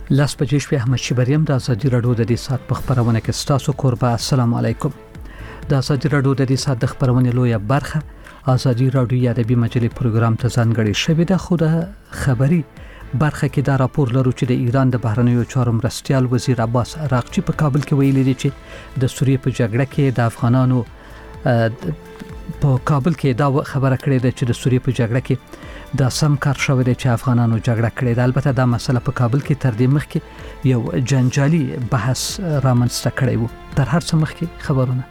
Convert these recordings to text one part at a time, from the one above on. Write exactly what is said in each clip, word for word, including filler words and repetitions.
لاس بجې شپې احمد شیبریم د ازادي راډیو د دې سات په خبرونه کې ستاسو قربا. السلام علیکم. د ازادي راډیو د دې سات د خبرونه لویه برخه ازادي راډیو یا ادبي مجلې پروګرام ته ځانګړی شوی د خو د خبري برخه کې دا راپور لرو چې د ایران د بهرنیو چارو مرستیال وزیر عباس عراقچي په کابل کې ویلي دی چې د سوریې په جګړه کې د افغانانو په کابل کې دا خبره کړې ده چې د سوریې په جګړه کې دا سم کار شوی دی چې افغانانو جګړه کړې ده. البته دا مسله په کابل کې تر دې مخکې یو جنجالي بحث رامنځته کړی و. تر هر څه مخکې خبرونه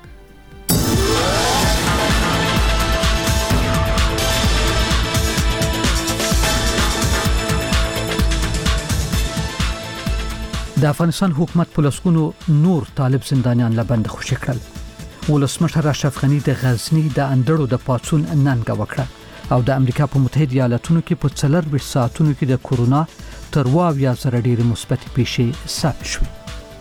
د افغانستان حکومت په لسګونو نور طالب زندانیان لبند خوشی کړل. ولسمشر اشرف غنی د غزنی د اندړو د پاتون ننګه وکړه او د امریکا په متحده ایالاتونو کې په څلور ساعتونو کې د کورونا تر واویا زره ډیر مثبت پیښې ثبت شوې.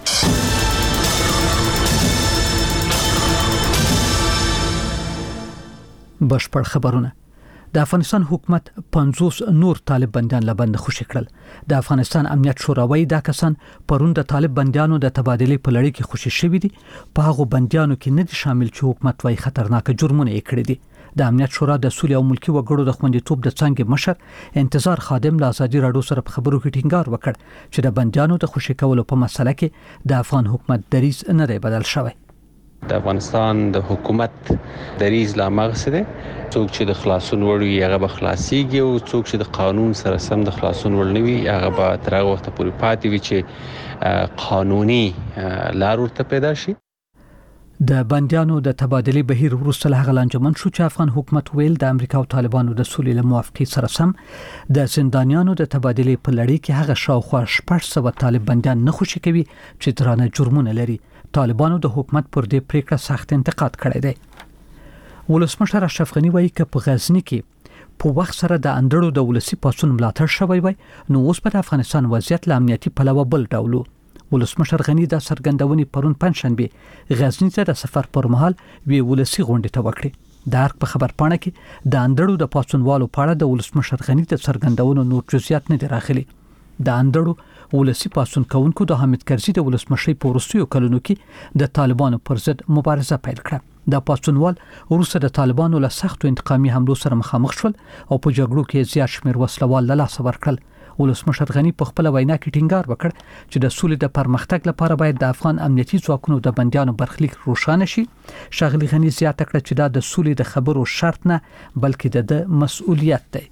بشپړ خبرونه. د افغانستان حکومت پنځوس نور طالب بندیان لبند خوشی کړل. د افغانستان امنیت شوراوی دا کسان پرون د طالب بندیانو د تبادلې په لړۍ کې خوشی شوي دي. په هغه بندیانو کې نه دي شامل چې حکومت وايي خطرناک جرمونه یې کړی دي. د امنیت شورا د سولې او ملکی وګړو د خوندیتوب د څنګه مشر انتظار خادم له ازادي راډیو سره په خبرو کې ټینګار وکړ چې د بندیانو د خوشی کولو په مسله کې د افغان حکومت دریځ نه دی بدل شوی. د افغانستان د حکومت دریځ لا مغسده څوک چې د خلاصون وړي هغه به خلاصيږي او څوک چې د قانون سره سم د خلاصون وړ نه وي هغه به تر هغه وخت پورې پاتې وي چې قانوني لار ورته پیدا شي. د بندیانو د تبادلې بهیر وروسته له هغه لانجمن شو چې افغان حکومت ویل د امریکا او طالبانو د سولې له موافقې سره سم د زندانیانو د تبادلې په لړۍ کې هغه شاوخوا شپږ سوه طالب بندیان نه خوشی کوي چې درانه جرمونه لري. طالبانو د حکومت پر دې پریکړه سخت انتقاد کړی دی. ولسمشر اشرف غنی وایي چې په غزنی کې په وخت سره د اندړو د ولسی پاسون ملاتړ شوی وای نو اوس په افغانستان وضعیت له امنیتي پلوه بل ډول. ولسمشر غنی د سرګندونې پرون پنځشنبه غزنی ته د سفر پر مهال وی ولسی غونډه ته وکړي. د هر په خبر پاڼه کې د اندړو د پاسونوالو په اړه د ولسمشر غنی د سرګندونو نور جزئیات نه دي راغلي. د اندړو ولسی پاسون کوونکو د حامد کرزي د ولسمشي په وروستیو کلونو کې د طالبانو پر ضد مبارزه پیل کړه. د پاسونوال وروسته د طالبانو له سختو انتقامي حملو سره مخامخ شول او په جګړو کې زیات شمیر وسلوال له لاس ورکړل. ولسمشر غنی په خپل وینا کې ټینګار وکړ چې د سولې د پرمختګ لپاره باید د افغان امنیتي ځواکونو د بندیانو برخلیک روښانه شي. شغلی غنی زیاته کړه چې دا د سولې د خبرو شرط نه بلکې د مسؤلیت دی.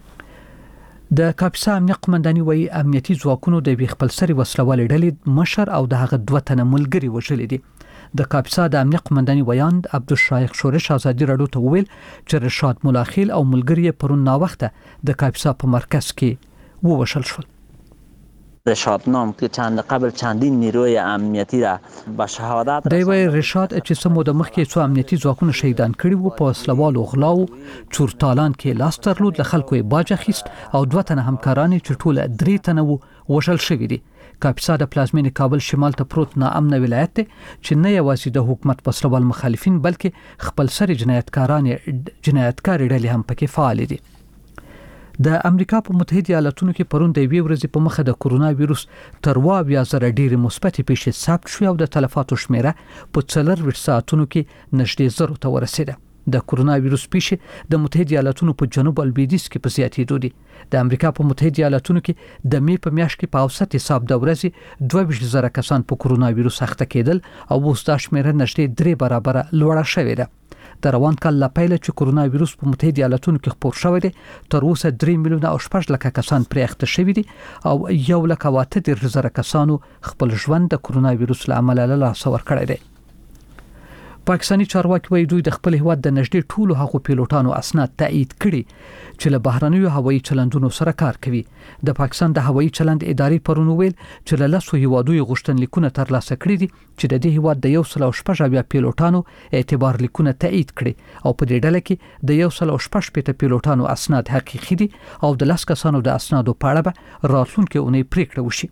د کاپیسا امنیت قومنداني وایي امنیتي ځواکونو د وی خپل سری وسلوال ډلې مشر او د هغه دوه تنه ملګری وژل دي. د کاپیسا د امنیت قومنداني ویاند عبدالشایخ شورش ازادي راډیو ته ویل چې رشاد ملاخیل او ملګری پرون نا وخته د کاپیسا په مرکز کې ووشل شول. رشاد نام که چند قبل چندین نیروی امنیتی را به شهادت دی وی رشاد چې سمو د مخکې څو امنیتي ځواکونه شهیدان کړي وو په وسلوالو غلاو چورتالان کې لاس ترلود له خلکو یې باج اخیست او دوه تنه همکاران چې ټول درې تنه وو وشل شوي دي. کاپیسا د پلازمینې کابل شمال ته پروت ناامن ولایت دی چې نه یوازې د حکومت وسلوال مخالفین بلکې خپل سری جنایتکاران جنایتکار ډلې هم پکې فعال دي. د امریکا په متحده ایالاتونو کې پرون د وی ورځې په مخه د کورونا وایروس تر واویا زره ډیر مثبت پیښې ثبت شوې او د تلفاتو شمیره په څلور ساعتونو کې نږدې زرو ته ورسېده. د کورونا وایروس پیښې د متحده ایالاتونو په جنوب البیدیس کې په زیاتېدو دي. د امریکا په متحده ایالاتونو کې د می په میاشت کې په اوسط حساب د ورځې دوه ویشت زره کسان په کورونا وایروس اخته کېدل او اوس دا شمیره نږدې درې برابره لوړه شوې ده. د روان کال لا پیله چې کورونا وایروس په متحده ایالاتونو کې خپور شوی دی تر اوسه درې میلیونه او شپږ لکه کسان پرې اخته شوي دي او یو لک او اته دېرش زره کسانو خپل ژوند د کورونا وایروس له امله له لاسه ورکړی دی. پاکستاني چارواکي وایي دوی د خپل هیواد د نږدې ټولو هغو پیلوټانو اسناد تایید کړي چې له بهرنیو هوایي چلندونو سره کار کوي. د پاکستان د هوایي چلند ادارې پرون ویل چې له لسو هیوادونو غوښتنلیکونه ترلاسه کړي دي چې د دې هیواد د یو سل او شپږ اویا پیلوټانو اعتبار لیکونه تایید کړي او په دې ډله کې د یو سل او شپږ پېته پیلوټانو اسناد حقیقي دي او د لس کسانو د اسنادو په اړه به راتلونکي اونۍ پریکړه وشي.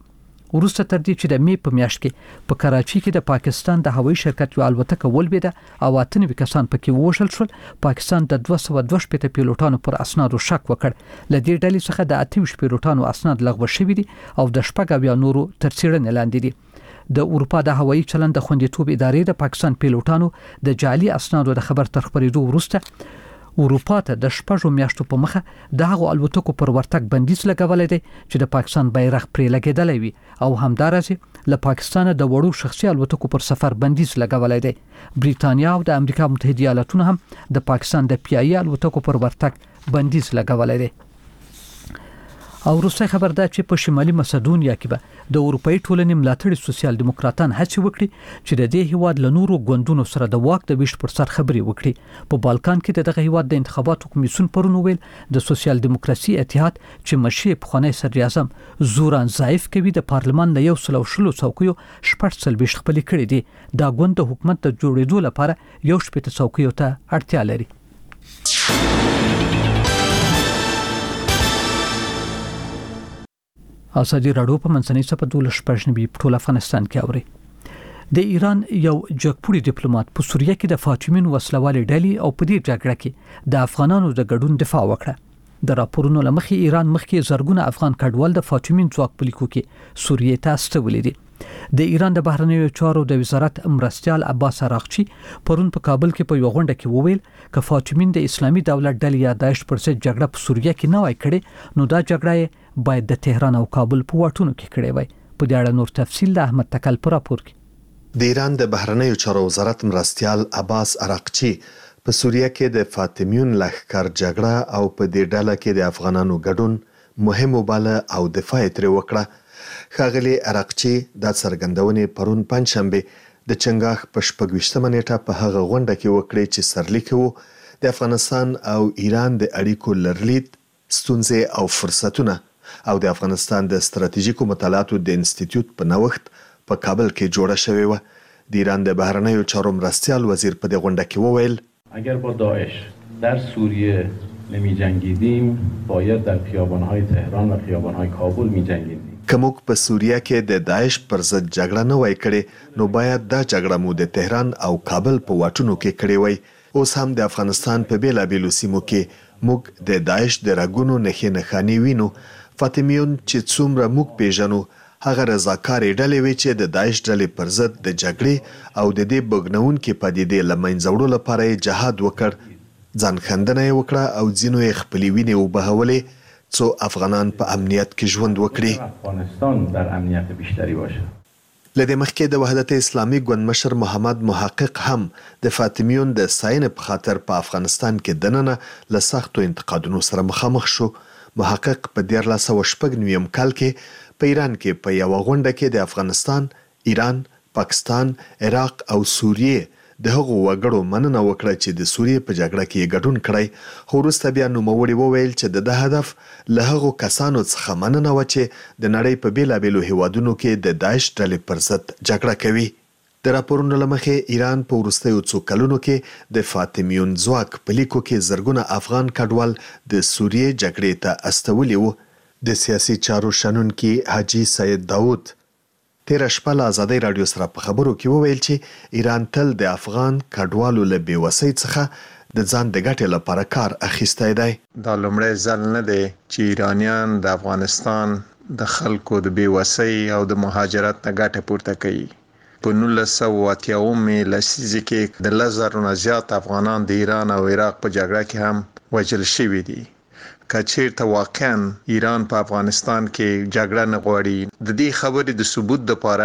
وروسته تر دې چې د می په میاشت کې په کراچي کې د پاکستان د هوایي شرکت یو الوتکه ولویده او اته نوي کسان پکې ووژل شول. پاکستان د دوه سوه دوه شپېته پیلوټانو پر اسنادو شک وکړ. ل دې ډلې څخه د اته ویشت پیلوټانو اسناد لغوه شوي دي او د شپږ اویا نورو تر څېړنې لاندې دي. د اروپا د هوایي چلند د خوندیتوب ادارې د پاکستان پیلوټانو د جعلي اسنادو د خبر تر خبرېدو وروسته اروپا ته د شپږو میاشتو په مخه د هغو الوتکو پر ورتګ بندیز لګولای دی چې د پاکستان بیرغ پرې لګیدلی وي او همدارسه له پاکستان د وړو شخصي الوتکو پر سفر بندیز لګولای دی. بریتانیا او د امریکا متحده ایالاتونو هم د پاکستان د پیایي الوتکو پر ورتګ بندیز لګولای دی. او روسي خبر ده چې په شمالي مسدونیا کې به د اروپאי ټولنې ملاتړي سوسیال دیموکراتان هڅه وکړي چې د دې هیواد له نورو ګوندونو سره د واک د ویش پر سر خبري وکړي. په بالکان کې دغه هیواد د انتخاباتو کمیسیون پرون ویل د سوسیال دیموکراسي اتحاد چې مشي پخوانی صدر اعظم زوران ضعیف کوي د پارلمان له یو سل او شلو څوکیو شپږ څلوېښت خپل کړي دي. دا ګوند د حکومت د جوړېدو لپاره یو شپږ څوکیو ته اړتیا لري. ازادي راډیو په منځنۍ صفحه دولس شپږ په ټول افغانستان کې اوري. د ایران یو جګپوړي ډیپلوماټ په سوریه کې د فاطمین وسلوالې ډلې او په دې جګړه کې د افغانانو د ګډون دفاع وکړه. د راپورونو لمخې ایران مخکې زرګونه افغان کډوال د فاطمین ځواک په لیکو کې سوریه ته استولې دي. د ایران د بهرنیو چارو د وزارت مرستيال عباس عراقچي پرون په کابل کې په یو غونډه کې وویل ک فاطمین د اسلامي دولت ډلې یا داعش پر ضد جګړه په سوریه کې نه وای کړې نو دا جګړه باید د تهران او کابل په واټونو کې کړې وای. په دې اړه نور تفصیل د احمد تکل پر راپور کې. د ایران د بهرنیو چارو وزارت مرستيال عباس عراقچي په سوریه کې د فاطمیون لښکر جګړه او په دې ډله کې د افغانانو ګډون مهم وباله او دفاع ترې وکړه. ښاغلي عراقچي د څرګندونې پرون پنځشنبه د چنګاښ په شپږ ویشتمه نیټه په هغه غونډه کې وکړې چې سرلیک وو د افغانستان او ایران د اړیکو لرلید ستونزې او فرصتونه او د افغانستان د ستراتیژیکو مطالعاتو د انسټیټیوټ په نوښت په کابل کې جوړه شوې و. د ایران د بهرنیو چارو مرستيال وزیر په دې غونډه کې وویل اگر با داعش در سوریه نمی جنگیدیم باید در خیابان‌های تهران و خیابان‌های کابل می جنگیدیم. کومک په سوریه کې د داعش پر ضد جګړه نه وای کړې نو باید دا جګړه مو د تهران او کابل په واټونو کې کړې وای. اوس هم د افغانستان په بیلابیلو سیمو کې موږ د داعش د راګونو نښې نښانې وینو. فاطمیون چې څومره موږ پیژنو هغه رضاکارې ډلې وي چې د داعش ډلې پر ضد د جګړې او د دې بګنونکې پدیدې له منځه وړلو لپاره یې جهاد وکړ. ځان خندنه یې وکړه او ځینو یې خپلې وینې وبهولې څو افغانان په امنیت کې ژوند وکړي. افغانستان در امنیت بیشتری باشه. لدې مخکې د وحدت اسلامي ګوند مشر محمد محقق هم د فاطمیون د ساين په خاطر په افغانستان کې دننه له سختو انتقادونو سره مخامخ شو. محقق په دیارلس سوه شپږ نویم کال کې په ایران کې په یو غونډه کې د افغانستان، ایران، پاکستان، عراق او سوریه د هغو وګړو مننه وکړه چې د سوریې په جګړه کې ګډون کړی. خو وروسته بیا نوموړي وویل چې د ده هدف له هغو کسانو څخه مننه وه چې د نړۍ په بیلابیلو هیوادونو کې د داعش ډلې پر ضد جګړه کوي. د راپورونو له مخې ایران په وروستیو څو کلونو کې د فاطمیون ځواک په لیکو کې زرګونه افغان کډوال د سوریې جګړې ته استولي وو. د سیاسي چارو شنونکي حاجي سید داود تیر شپه له ازادي رادیو سره په خبرو کې وویل چې ایران تل د افغان کډوالو له بیوسۍ څخه د ځان د ګټې لپاره کار اخیستی دی. دا لومړی ځل نه دی چې ایرانیان د افغانستان د خلکو د بیوسۍ او د مهاجرت نه ګټه پورته کوي. په نولس سوه اتیا اومې لسیزې کې د لس زرو نه زیات افغانان د ایران او عراق په جګړه کې هم وژل شوي دي. که چیرته واقعا ایران په افغانستان کې جګړه نه غواړي د دې خبرې د ثبوت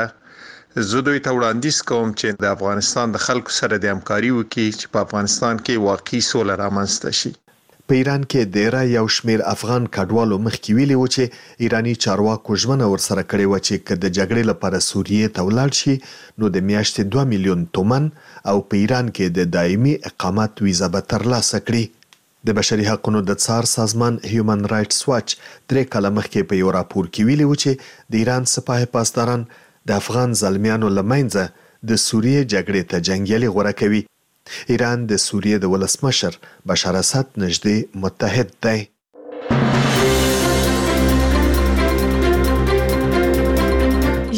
لپاره زه دوی ته وړاندیز کوم چې د افغانستان د خلکو سره د همکاري وکړي چې په افغانستان کې واقعي سوله رامنځته شي. په ایران کې ډیره یو شمیر افغان کډوالو مخکې ویلي و چې ایرانی چارواکو ژمنه ورسره کړې و چې که د جګړې لپاره سوریې ته ولاړ شي نو د میاشتې دوه میلیون تومن او په ایران کې د دایمي اقامت ویزه به ترلاسه کړي. د بشري حقوقو د څار سازمان هیومن رائټس واچ درې کاله مخکې په یو راپور کې ویلي و چې د ایران سپاه پاسداران د افغان زلمیانو له منځه د سوریې جګړې ته جنګیالي غوره کوي. ایران د سوریې د ولسمشر بشار اسد نږدې متحد دی.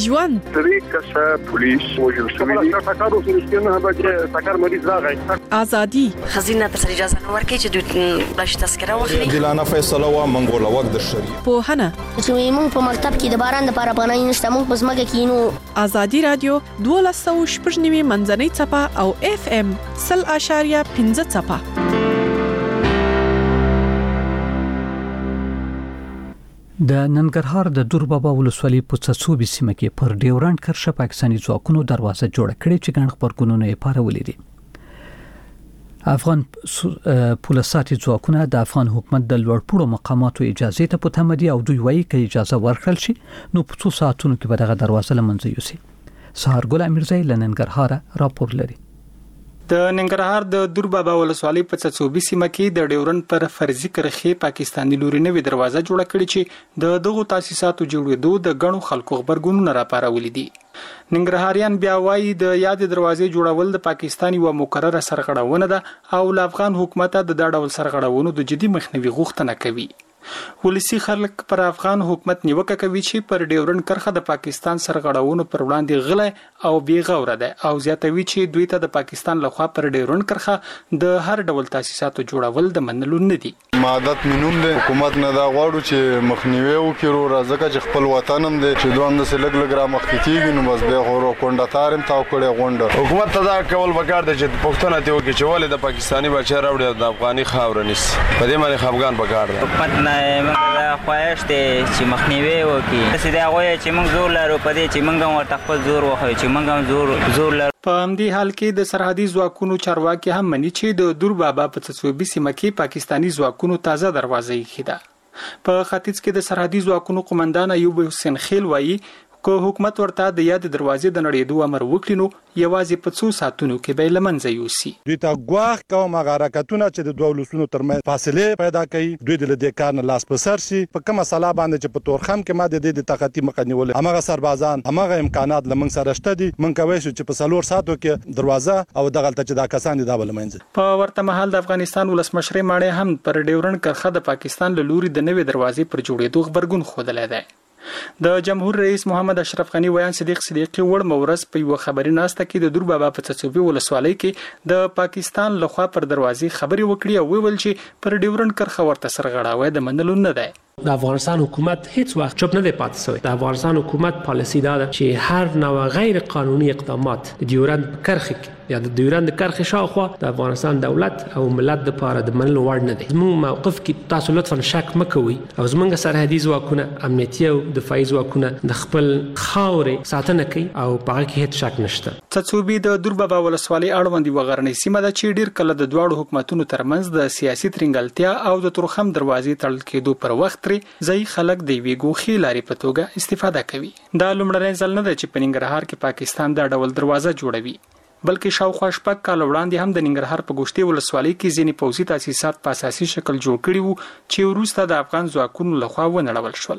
ژوند درې کسه پولیس وژل شوي دي. ټکر وسو رښتینه هغه ټکر مریض راغی. ازادي خزینه تر اجازه نه ورکړي چې دوی بلش تذکره واخلي. عادلانه فیصله و منګول وخت د شری. پوهنه چې موږ په مکتب کې د باران د لپاره پناه نشته، موږ په ځمکه کې نو. ازادي رادیو دولس سوه شپږ نوي منځنۍ څپه او اف ام سل اشاریه پنځه څپه. د ننګرهار د دوربابا ولسوالۍ په څڅوبي سیمه کې پر ډیورنډ کرښه پاکستاني ځواکونو دروازه جوړه کړې چې ګڼ خبرګونونه یې پارولې دي. افغان پولیساتي ځواکونه د افغان حکومت د لوړپوړو مقاماتو اجازه ته په تمه دي او دوی وایي چې اجازه ورکړل شي نو په څو ساعتونو کې به دغه دروازه لمنځه یوسي. سهار ګل امیرزی له ننګرهار راپور لري. د ننګرهار د دوربابا ولسوالۍ په څڅوبي سیمه کې د ډیورنډ پر فرضي کرښې پاکستاني لوري نوې دروازه جوړه کړې چې د دغو تاسیساتو جوړېدو د غنو خلکو خبرګونونه راپارولې دي. ننګرهاریان بیا وایي د یاد دروازې جوړول د پاکستاني و مقرره سرغړونه ده او د افغان حکومت د دا ډول سرغړونو د جدي مخنیوي غوښتنه کوي. ولسی خلک پر افغان حکومت نیوکه کوي چې پر ډیورنډ کرښه د پاکستان سرغړونو پر وړاندې غلې او بې غوره ده او زیاتوي چې دوی ته د پاکستان لخوا پر ډیورنډ کرښه د هر ډول تاسیساتو جوړول د منلو نه دي. مادت منوم ده حکومت نه دا غواړو چې مخنیوي وکړي رو راځکه چې خپل وطن هم ده چې دوه هم د سلګ لګ را مخکېږي نو بس به غوړو کونډه تارم تاو کړي غونډه حکومت ته دا کول وکړ د چې پښتون ته وکړي چې ولې د پاکستاني بچا راوړي د افغاني خاور نس په دې باندې خفګان وکړ ده. حکومت نه موږ خواهش دي چې مخنیوي وکړي چې دا غوي چې موږ زور لرو په دې چې موږ ورته خپل زور وخو چې موږ زور زور لرو. په همدې حال کې د سرحدي ځواکونو چارواکي هم مني چې د دوربابا په څڅوبي سیمه کې پاکستاني ځواکونو تازه دروازه یې خېده. په ختیځ کې د سرحدي ځواکونو قومندان ایوب حسین خیل وایي که حکومت ورته د یاد دروازې د نړېدو امر وکړي نو یوازې په څو ساعتونو کې به لمنځه یوسي. دوی ته ګواښ کوم حرکتونه چې د دوه ولسونو ترمنځ فاصله پیدا کوي دوی د دې کار نه لاس په سر شي. په کومه مسله باندې چې په تورخم کې ما د دې د طاقتي مخه نیول هغه سربازان هغه امکانات لمن سره شته دي من کوي چې په څلور ساعتو کې دروازه او دغلت چې دا کسان دي دا لمنځه. په ورته مهال د افغانستان ولسمشر ماړی هم پر ډیورنډ کرښه د پاکستان له لوري د نوې دروازې پر جوړېدو خبرګون خوده دی. د جمهور رئیس محمد اشرف غنی ویان صدیق صدیقی وړ مورز په یو خبري ناسته کې د دوربابا په څڅوبي ولسوالۍ کې د پاکستان لخوا پر دروازې خبري وکړي او ویل چې پر ډیورنډ کرښه ورته سرغړاوی د منلو نه دی. د افغانستان حکومت هیڅ وخت چوپ نه دی پاتې شوی. د افغانستان حکومت پالیسی دا ده چې هر نوع غیر قانوني اقدامات د ډیورنډ کرښې یا د ډیورنډ کرښې شاوخوا د افغانستان دولت او ملت لپاره د منلو وړ نه دی. زموږ موقف کې تاسو لطفا شک مکوئ او زموږ سرحدي ځواکونه امنیتي او دفاعي ځواکونه د خپل خاورې ساتنه کوي او په هغه کې هیڅ شک نشته. څڅوبي د دوربابا ولسوالۍ اړوند یوه غرنۍ سیمه ده چې ډیر کله د دواړو حکومتونو ترمنځ د سیاسي ترنګلتیا او د تورخم دروازې تړل کېدو پر وخت ځای خلک د یوې ګوښې لارې په توګه استفاده کوي. دا لومړنی ځل نه دی چې په ننګرهار کې پاکستان دا ډول دروازه جوړوي بلکې شاوخوا شپږ کاله وړاندې هم د ننګرهار په ګوشتې ولسوالۍ کې ځینې پوځي تاسیسات په اساسي شکل جوړ کړي وو چې وروسته د افغان ځواکونو لخوا ونړول شول.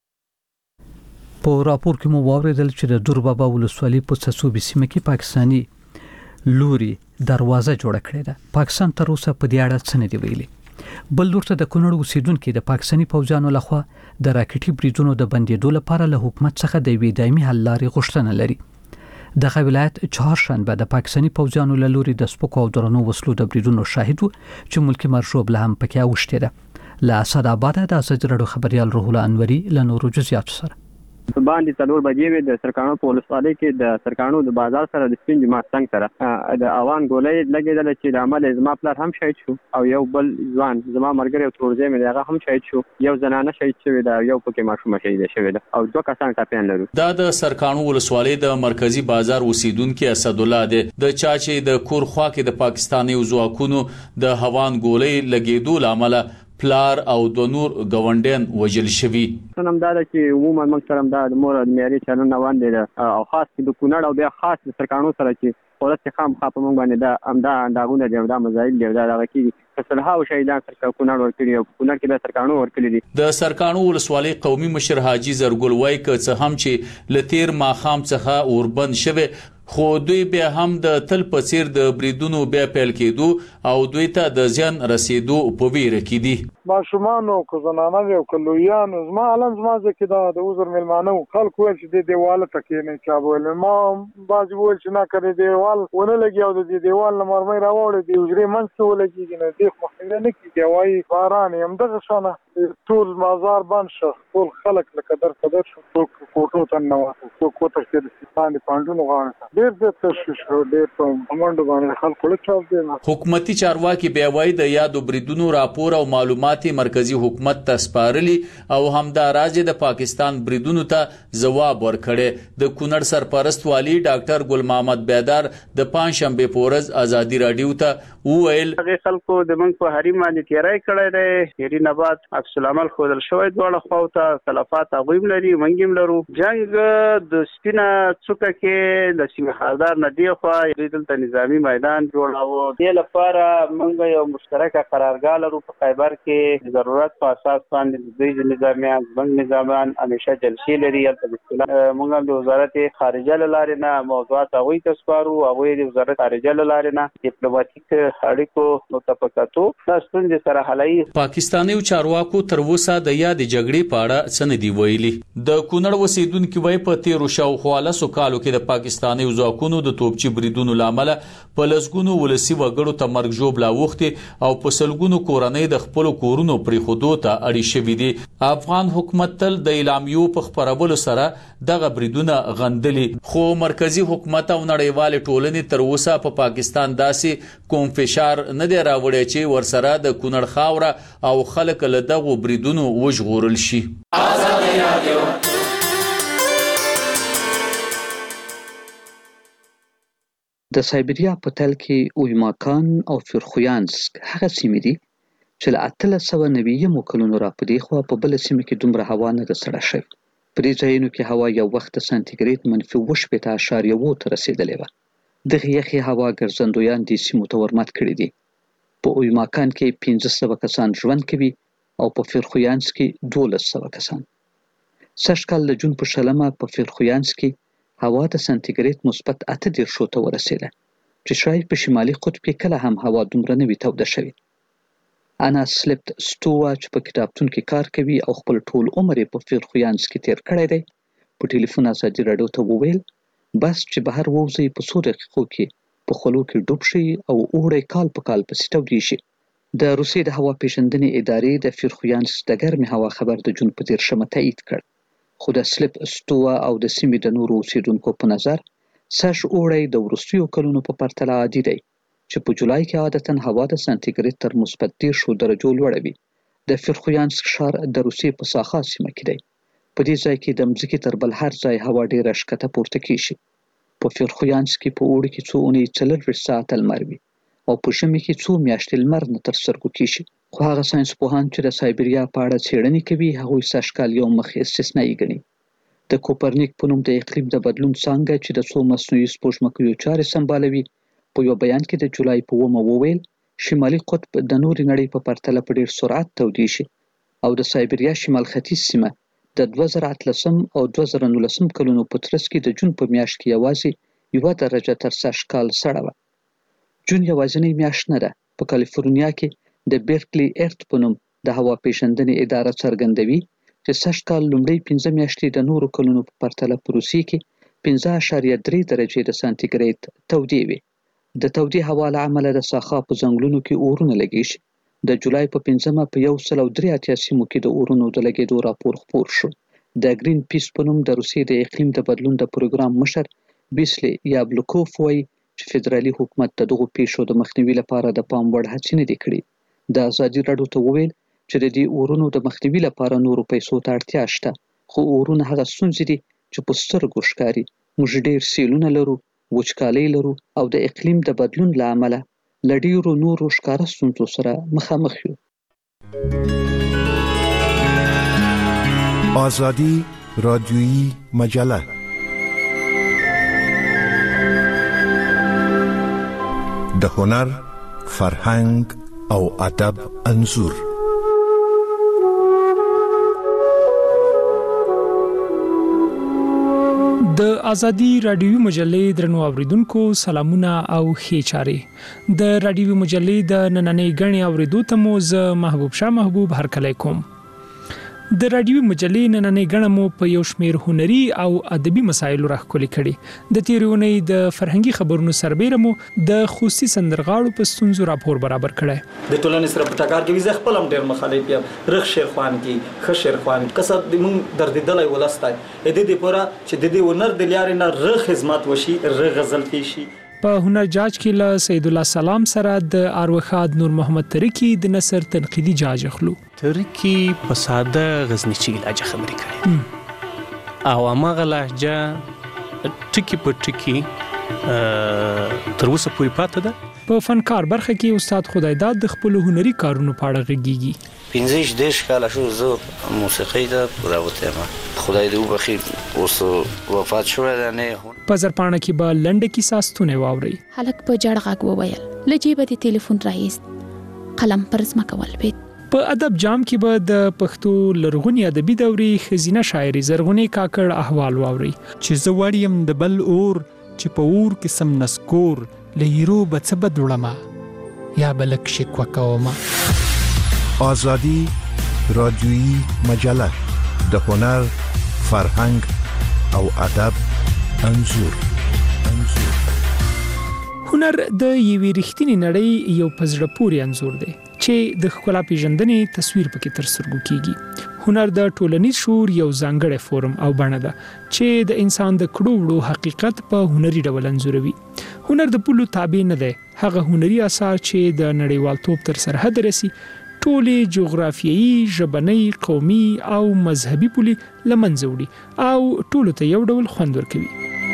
په راپور کې مو واوریدل چې د دوربابا ولسوالۍ په څڅوبي سیمه کې پاکستاني لوري دروازه جوړه کړې ده. پاکستان تر اوسه په دې اړه څه نه دی ویلي. بل لورته د کونړ اوسیدونکو د پاکستاني پوځیانو لخوا د راکټي بریدونو د بندیدو لپاره له حکومت څخه د وی دایمي حل لارې غوښتنه لري. د ولایت چهارشنبه د پاکستاني پوځیانو له لوري د سپکو او درنو وسلو د بریدونو شاهد وو چې ملکی مرشوب له هم پکې اوښته ده. له اسد آباد د ازادي رادیو خبريال روح الله انوري له نورو جزئیات سره باندې څلور بجې وې د سرکانو په ولسوالۍ کې د سرکانو د بازار سره د سپین جماعت څنګه سره د اوان ګولې لګېدل چې د عمل زما پلار هم شهید شو او یو بل ځوان زما مرګره او تورځې مې هغه هم شهید شو. یو زنانه شهید شوې ده یو پکې ماشوم شهید شوې ده او دوه کسان ټاپیان لرو. دا د سرکانو ولسوالۍ د مرکزی بازار اوسیدونکو اسد الله ده د چا چې د کور خوا کې د پاکستاني ځواکونو د هوان ګولې لګېدو لامل پلار او د نور گاونډین وجل شوی. نن دا چې عموما موږ سره د مور د معیاري چلن روان دي او خاص د کونړ او بیا خاص د سرکانو سره چې ولته خام خاپ موږ باندې دا امدا انداغونه دی دا مزایل دی دا دغه کې فصلها او شهیدان سرکانو کونړ ورکړي او کونړ کې به سرکانو ورکړي دي. د سرکانو ولسوالۍ قومي مشر حاجی زرګل وای ک څه هم چې لتیر ماخام څخه اوربند شوه خو دوی بیا هم د تل په څیر د بریدونو بیا پیل کېدو او دوی ته د ځان رسیدو په ویره کې دي. ماشومان او کو زنانه او کلویان زما علم زما ځکه دا د وزر ملمانو خلک ویل چې د دیواله تکې نه چابول ما باز ویل چې نه کړی دیوال ونه لګي او د دیوال نه مرمۍ راوړې دی وزرې منځ ته ولګي نه دی خو نه کیږي وای باران هم دغه شانه ټول مازار بند شو ټول خلک لکه در قدر شو ټول کوټو ته نو ټول کوټه کې د سپان پاندونو غاړه ډېر ډېر تشویش شو ډېر په امانډو باندې خلک له چاپ دي حکومتي چارواکي بیا وایي د یادو بریدونو راپور او معلومات مرکزی حکومت ته سپارلي او همدا راځي د پاکستان بریدونو ته جواب ورکړي د کونړ سرپرست والی ډاکټر ګل محمد بیدار د پنځشنبه پورز ازادي رادیو ته وویل هغه خلکو د منځ په حریم باندې تیاری کړی دی هری نبات عکس العمل خودل شوی دواړه خواته تلفات هغوی لري منګیم لرو جنگ د سپینه څوکه کې د سیمه خاردار ندی خو دلته نظامی میدان جوړاوه د لپاره موږ یو مشترکه قرارګاه لرو په خیبر کې ضرورت په اساس باندې د نظامیان بنګ نظامیان همیشه جلسې لري البته موږ د وزارت خارجه لارې نه موضوعات هغوی ته سپارو هغوی د وزارت خارجه لارې نه ډیپلوماټیک اړیکو متفقاتو تاسو د سره حلای پاکستاني چارواکو تر اوسه د یاد جګړې په اړه څه نه دی ویلي د کونړ اوسیدونکو وایي په تیرو شاوخوا لسو کالو کې د پاکستاني ځواکونو د توپچي بریدونو لامل په لسګونو ولسی وګړو ته مرګ ژوبلا وخته او په سلګونو کورنۍ د خپل کورونو پرې خودو ته اړې شوې دي افغان حکومت تل د اعلامیو په خبرولو سره دغه بریدونه غندلي خو مرکزی حکومت او نړیوال ټولنې تر اوسه په پا پاکستان داسې کوم فشار نه دی راوړی چې ورسره د کونړ خاوره او خلک له دغه بریدونو وژغورل شي. د سایبریا په تل کې اویماکان او فرخویانسک هغه سیمې دي چې له اتلس سوه نوي کلونو راپدې خوا په بل سیمه کې دومره هوا نه ده سړه شوې. په دې ځایونو کې هوا یو وخت د سانتیګریډ منفي اووه شپېته اعشاریه اووه ته رسېدلې وه. دغه یخې هوا ګرځندویان دې سیمو ته ورمات کړي دي. په اویماکان کې پنځه سوه کسان ژوند کوي او په فرخویانسک کې دولس سوه کسان. سږ کال د جون په شلمه په فرخویانسک کې هوا د سانتیګریډ مثبت اته دېرشو ته ورسېده چې شاید په شمالي قطب کې کله هم هوا دومره نه وي توده شوې. انا سلیپت سټووا چې په کتابتون کې کار کوي او خپل ټول عمر یې په فرخویانسک کې تیر کړی دی په ټلیفون ازادي راډیو ته وویل بس چې بهر ووځئ په څو دقیقو کې په خولو کې ډوب شي او اوړی کال په کال پسې تودې شي. د روسیې د هوا پیژندنې ادارې د فرخویانسک د ګرمې هوا خبر د جون په دېرشمه تایید کړ خو د سلیپ سټووا او د سیمې د نورو اوسیدونکو په نظر سږ اوړی د وروستیو کلونو په پرتله عادي دی چې په جولای کې عادتاً هوا د سانتیګریډ تر مثبت دېرشو درجو لوړه وي. د فرخویانسک ښار د روسیې په ساخا سیمه کې دی. په دې ځای کې د مځکې تر بل هر ځای هوا ډېره ښکته پورته کیږي. په فرخویانسک کې په اوړي کې څو اونۍ څلرویشت ساعته لمر وي او په ژمي کې څو میاشتې لمر نه تر سترګو کیږي. خو هغه ساینسپوهان چې د سایبریا په اړه څېړنې کوي هغوی سږ کال یو مخ استثنایي ګڼي. د کوپرنیک په نوم د اقلیم د بدلون څانګه چې د څو مصنوعي سپوږمکیو چارې سمبالوي په یو بیان کې د جولای په اوومه وویل شمالي قطب د نورې نړۍ په پرتله په ډېر سرعت تودې شي او د سایبریا شمال ختیځ سیمه د دوه زره اتلسم او دوه زره نولسم کلونو په ترڅ کې د جون په میاشت کې یوازې یوه درجه تر سږ کال سړه وه. جون یوازینۍ میاشت نه ده. په کالیفورنیا کې د بیرکلي ایرت په نوم د هوا پیژندنې اداره څرګندوي چې سږ کال لومړۍ پنځه میاشتې د نورو کلونو په پرتله په روسیې کې پنځه اعشاریه درې درجې د سانتیګریډ تودې وي. د تودې هوا له امله د ساخا په ځنګلونو کې اورونه لګېږي. د جولای په پنځمه په یو سل او درې اتیا سیمو کې د اورونو د لګېدو راپور خپور شو. د ګرین پیس په نوم د روسیې د اقلیم د بدلون د پروګرام مشر بیسلی یابلوکوف وایي چې فدرالي حکومت د دغو پیښو د مخنیوي لپاره د پام وړ هڅې نه دي کړې. د ازادي راډیو ته وویل چې د دې اورونو د مخنیوي لپاره نورو پیسو ته اړتیا شته خو اورونه هغه ستونزې دي چې په سترګو ښکاري. موږ ډېر سیلونه لرو، وچکالۍ لرو او د اقلیم د بدلون له امله له ډېرو نورو ښکاره ستونزو سره مخامخ یو. آزادی رادیویی مجله د هنر، فرهنګ او ادب انځور. د ازادي رادیوي مجلې درنو اوریدونکو سلامونه او ښې چارې د رادیوي مجلې د نننۍ غني اوریدو ته مو زه محبوب شاه محبوب هرکلی کوم. د رادیوي مجلې نننۍ غنه مو په یو شمیر هنري او ادبي مسایلو راخولي کړي. د تیرونی د فرهنګي خبرونو سربېره مو د خصوصي سندرغاړو په ستونزو راپور برابر کړي. د ټولنې سره په ټکر کې وزه خپل هم ډېر مخالف یم. رخ شیر خوان کې خ شیر خوان قصد د مون دردیدلای ولستای د دې پورا چې د دې ونر د لیارې نه رخ خدمت وشي رخ غزل پیشي. په هنر جاج کې له سید الله سلام سره د اروخاد نور محمد ترکی د نثر تنقیدي جاج اخلو. ترکی په ساده غزنیچي لهجه خبرې کوي او هغه لهجه ټکی په ټکی تر اوسه پورې پاتې ده. په فنکار برخه کې استاد خدایداد د خپل هنري کارونو په اړه غږیږي. پنځه دیش کاله شو زه موسیقي ته راوته ما خدای دې وبخي اوس وفات شوی دی. نه په زرپانه کې به لنډه کې ساستونه واوري. هلک په جړ غږ وویل لجیبه د ټلیفون راایست قلم پر ځمکه کول بیت. په ادب جام کې به د پښتو لرغونی ادبي دورې خزینه شاعري زرغونی کاکړ احوال واوري. چې زه وړیم د بل اور چې په اور کې سم نسکور لهیرو بڅ بدړما یا بلک شکوا کوما. آزادی رادیویی مجله د هنر فرهنګ او ادب انځور انځور هنر د یوې رښتینې نړۍ یو پزړه پورې انځور دی چې د ښکلا پیژندنې تصویر پکې تر سترګو کیږي. هنر د ټولنیز شعور یو ځانګړی فورم او بڼه ده چې د انسان د کړو وړو حقیقت په هنري ډول انځوروي. هنر د پولو تابع نه دی. هغه هنري اثار چې د نړیوالتوب تر سرحد رسي ټولې جغرافیایي، ژبنۍ، قومي او مذهبي پولې له منځه وړي او ټولو ته یو ډول خوند ورکوي.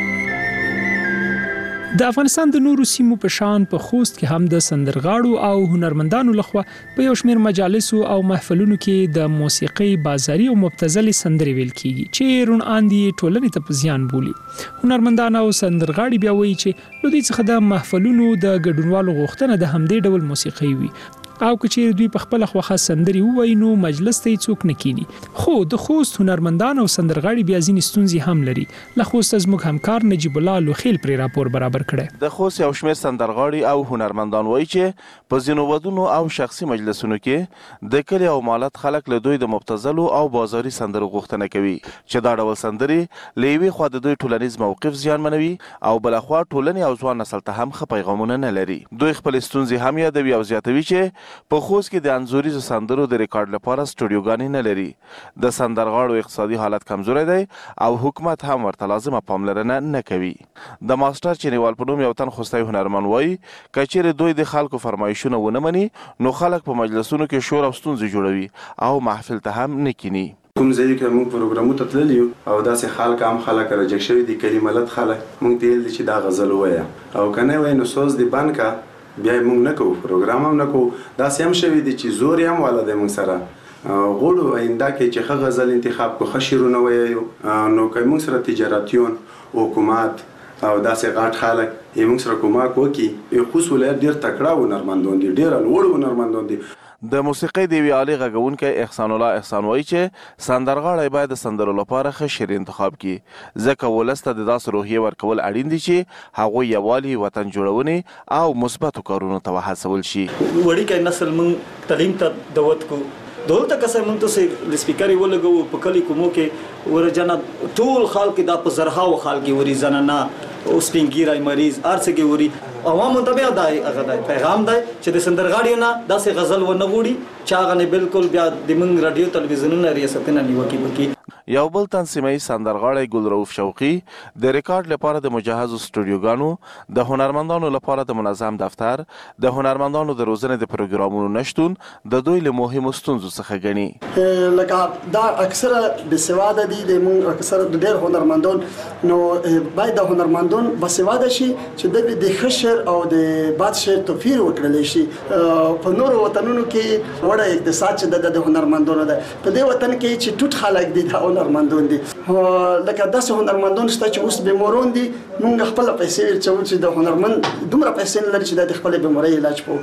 د افغانستان د نورو سیمو په شان په خوست کې هم د سندرغاړو او هنرمندانو لخوا په یو شمېر مجالسو او محفلونو کې د موسیقۍ بازاري او مبتذلې سندرې ویل کیږي چې رون اندي ټولنې ته په زیان بولي. هنرمندان او سندرغاړي بیا وایي چې له دې څخه د محفلونو د ګډونوالو غوښتنه د همدې ډول موسیقۍ وي او کچې دوی په خپل خوخه سندري ووایي نو مجلس ته څوک نه کینی. خو د خوست هنرمندان او سندرغاړي بیا ځینې ستونزې هم لري. له خوست زموږ همکار نجیب الله لوخیل پرې راپور برابر کړی. د خوست یو شمېر سندرغاړي او هنرمندان وایي چې په ځینو ودونو او شخصي مجلسونو کې د کلي او مالت خلک له دوی د مبتذلو او بازاري سندرو غوښتنه کوي چې دا ډول سندرې له یوې خوا د دوی ټولنیز موقف زیانمنوي او بلخوا ټولنې او ځوان نسل ته هم ښه پیغامونه نه لري. دوی خپل ستونزې هم یادوي او زیاتوي چې په خوست کې د انځوریزو سندرو د ریکارډ لپاره سټوډیوګانې نه لري. د سندرغاړو اقتصادي حالت کمزوری دی او حکومت هم ورته لازمه پاملرنه نه کوي. د ماسټر چینیوال په نوم یو تن خوستی هنرمند وایي که چیرې دوی د خلکو فرمایشونه ونه مني نو خلک په مجلسونو کې شور او ستونزې جوړوي او محفل ته هم نه کینی. کوم ځای کې موږ پروګرامو ته تللی یو او داسې خلک هم خلک رجک شوي دي کلي ملت خلک موږ ته ویل دي چې دا غزل ووایه او که نه وایي نو سوز دې بند که بیا موږ نه کوو پروګرام هم نه کوو. داسې هم شوي دي چې زور یې هم والا دی موږ سره غواړو آینده کې چې ښه غزل انتخاب کړو ښه شعرونه ووایو نو که موږ سره تجارتیون حکومت او داسې غټ خلک یې موږ سره کومک وکړي. خوست ولایت ډېر تکړه هنرمندان دي ډېر لوړ هنرمندان دي. د موسیقۍ د یوې عالي غږونکی احسان الله احسان وایي چې سندرغاړی باید د سندرو لپاره ښه شعر انتخاب کړي ځکه ولس ته د داسې روحیې ورکول اړین دي چې هغوی یووالي وطن جوړونې او مثبتو کارونو ته وهڅول شي. وړوکی نسل موږ تعلیم ته دعوت کړو دولته که څه موږ ته لسپیکرې ولګوو په کلي کومو کې ورجنه ټول خلک دا په زرهاو خلک وري زنانه او سپینګیری مریض ارڅ کې وري عوامو ته بیا دای هغه دای پیغام دی چې د سندرغاړیو نه داسې غزل ونه غوړي چې هغه نه بالکل بیا د موږ رادیو تلویزیونونو ریاستونه نیوکې وکړي. یو بل تن سیمه‌ییز سندرغاړی ګلرؤف شوقي د ریکارډ لپاره د مجهزو سټوډیوګانو د هنرمندانو لپاره د منظم دفتر د هنرمندانو د روزنې د پروګرامونو نشتون د دوی له مهمو ستونزو څخه ګڼي. لکه دا اکثره بسواده دي د موږ اکثره د ډېر هنرمندان نو باید د هنرمندان بسواده شي چې د د خشر او د باد شعر توفیر وکړل شي. په نورو وطنونو کې وړه اقتصاد چې د هنرمندانو ده په دې وطن کې چې ټوټ خلک دي د هنرمندان دي لکه داسې هنرمندان شته چې اوس بیمارون دي موږ خپل پیسې ورچو چې د هنرمند دومره پیسې نه لري چې د خپل بیماری علاج وکړي.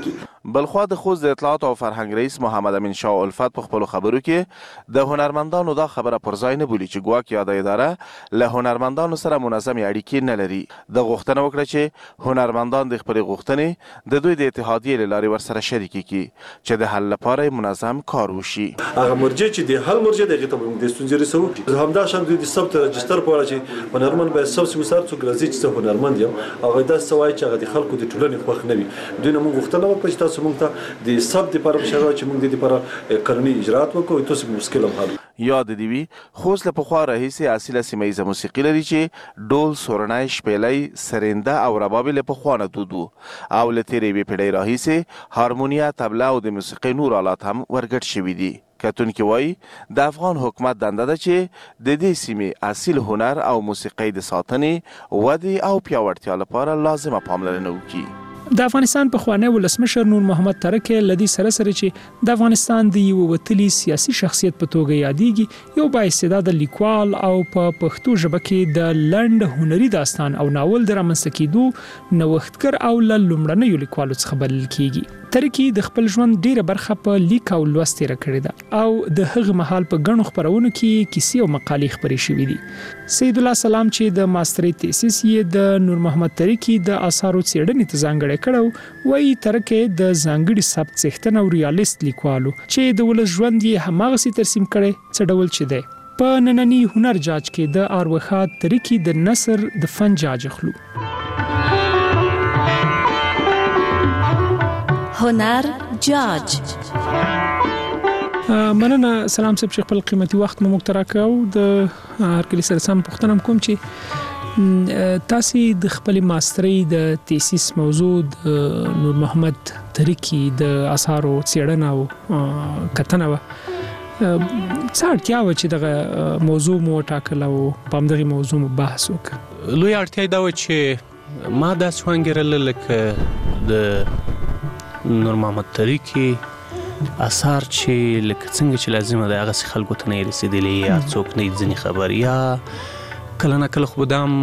بلخوا د خوست د اطلاعات او فرهنګ رئیس محمد امین شاه الفت په خپلو خبرو کې د هنرمندانو دا خبره پر ځای نه بولي چې ګواکې یاده اداره له هنرمندانو سره منظمې اړیکې نه لري. د غوښتنه وکړه چې هنرمندان د خپلې غوښتنې د دوی د اتحادیې له لارې ورسره شریکې کړي چې د حل لپاره منظم کار وشي. هغه مرجع چې د حل مرجع دغه ته موږ د ستونزې رسو همدا شان د ثبت رجستر په اړه چې هنرمند باید ثبت وسار څوک راځي چې هنرمند یم هغه دا سوای چې هغه د خلکو د ټولنې خوښ نه وي. دوی نه موږ غوښتنه وکړه چې تاسو موږ ته د ثبت لپاره شروع چې موږ د لپاره قانوني اجراءات وکړو تاسو مشکل هم حل. یاد دی وی خوست له پخوا راهیسې اصیله سیمه موسیقي لري چې ډول، سورنای، شپېلۍ، سرنده او رباب له پخوا نه دود او له تیرې وی پیړۍ راهیسې هارمونیا، طبله او د موسیقي نور آلات هم ورګډ شوي دي. کتونکي وایي د افغان حکومت دنده ده چې د دې سیمې اصیل هنر او موسیقي د ساتنې، ودې او پیاوړتیا لپاره لازمه پاملرنه وکړي. د افغانستان پخوانی ولسمشر نور محمد ترکی لدی سره سره چې د افغانستان د یو وتلی سیاسي شخصیت په توګه یادېږي، یو با استعداد لیکوال او په پښتو ژبه کې د لنډ هنري داستان او ناول د رامنځته کېدو نوښتګر او له لومړنیو لیکوالو څخه بلل کېږي. ترکی د خپل ژوند ډیره برخه په لیک او لوست تېره کړې ده او د هغه مهال په ګڼو خپرونو کې کیسې او مقالې خپرې شوې دي. سید الله سلام چې د ماسترۍ تیسیس یې د نور محمد ترکی د آثارو څېړنې ته ځانګړی کړو، وایي ترکی د ځانګړي سبک څښتن او ریالیست لیکوالو چې د ولس ژوند یې هماغسې ترسیم کړی څه ډول چې دی. په ننني هنر جاج کې د اروخات ترکی د نثر د فن جاج اخلو. هنر جاج. مننه سلام صاحب چې خپل قیمتي وخت مو مقترا کاو. د هر کلی سره سم پوښتنه کوم چې تاسو د خپل ماسترۍ د تیسیس موضوع د نور محمد ترکی د آثارو څېړنه او کتنه و څه اړتیا و چې دغه موضوع مو ټاکله او په همدغې موضوع مو بحث وکړه؟ لوی اړتیا دا و چې ما داسې وانګېرله لکه د نور محمد ترکی اثار چې لکه څنګه چې لازمه ده هغسې خلکو ته نه یې رسېدلي یا څوک نه یې ځینې خبر یا کله نه کله خو به دا هم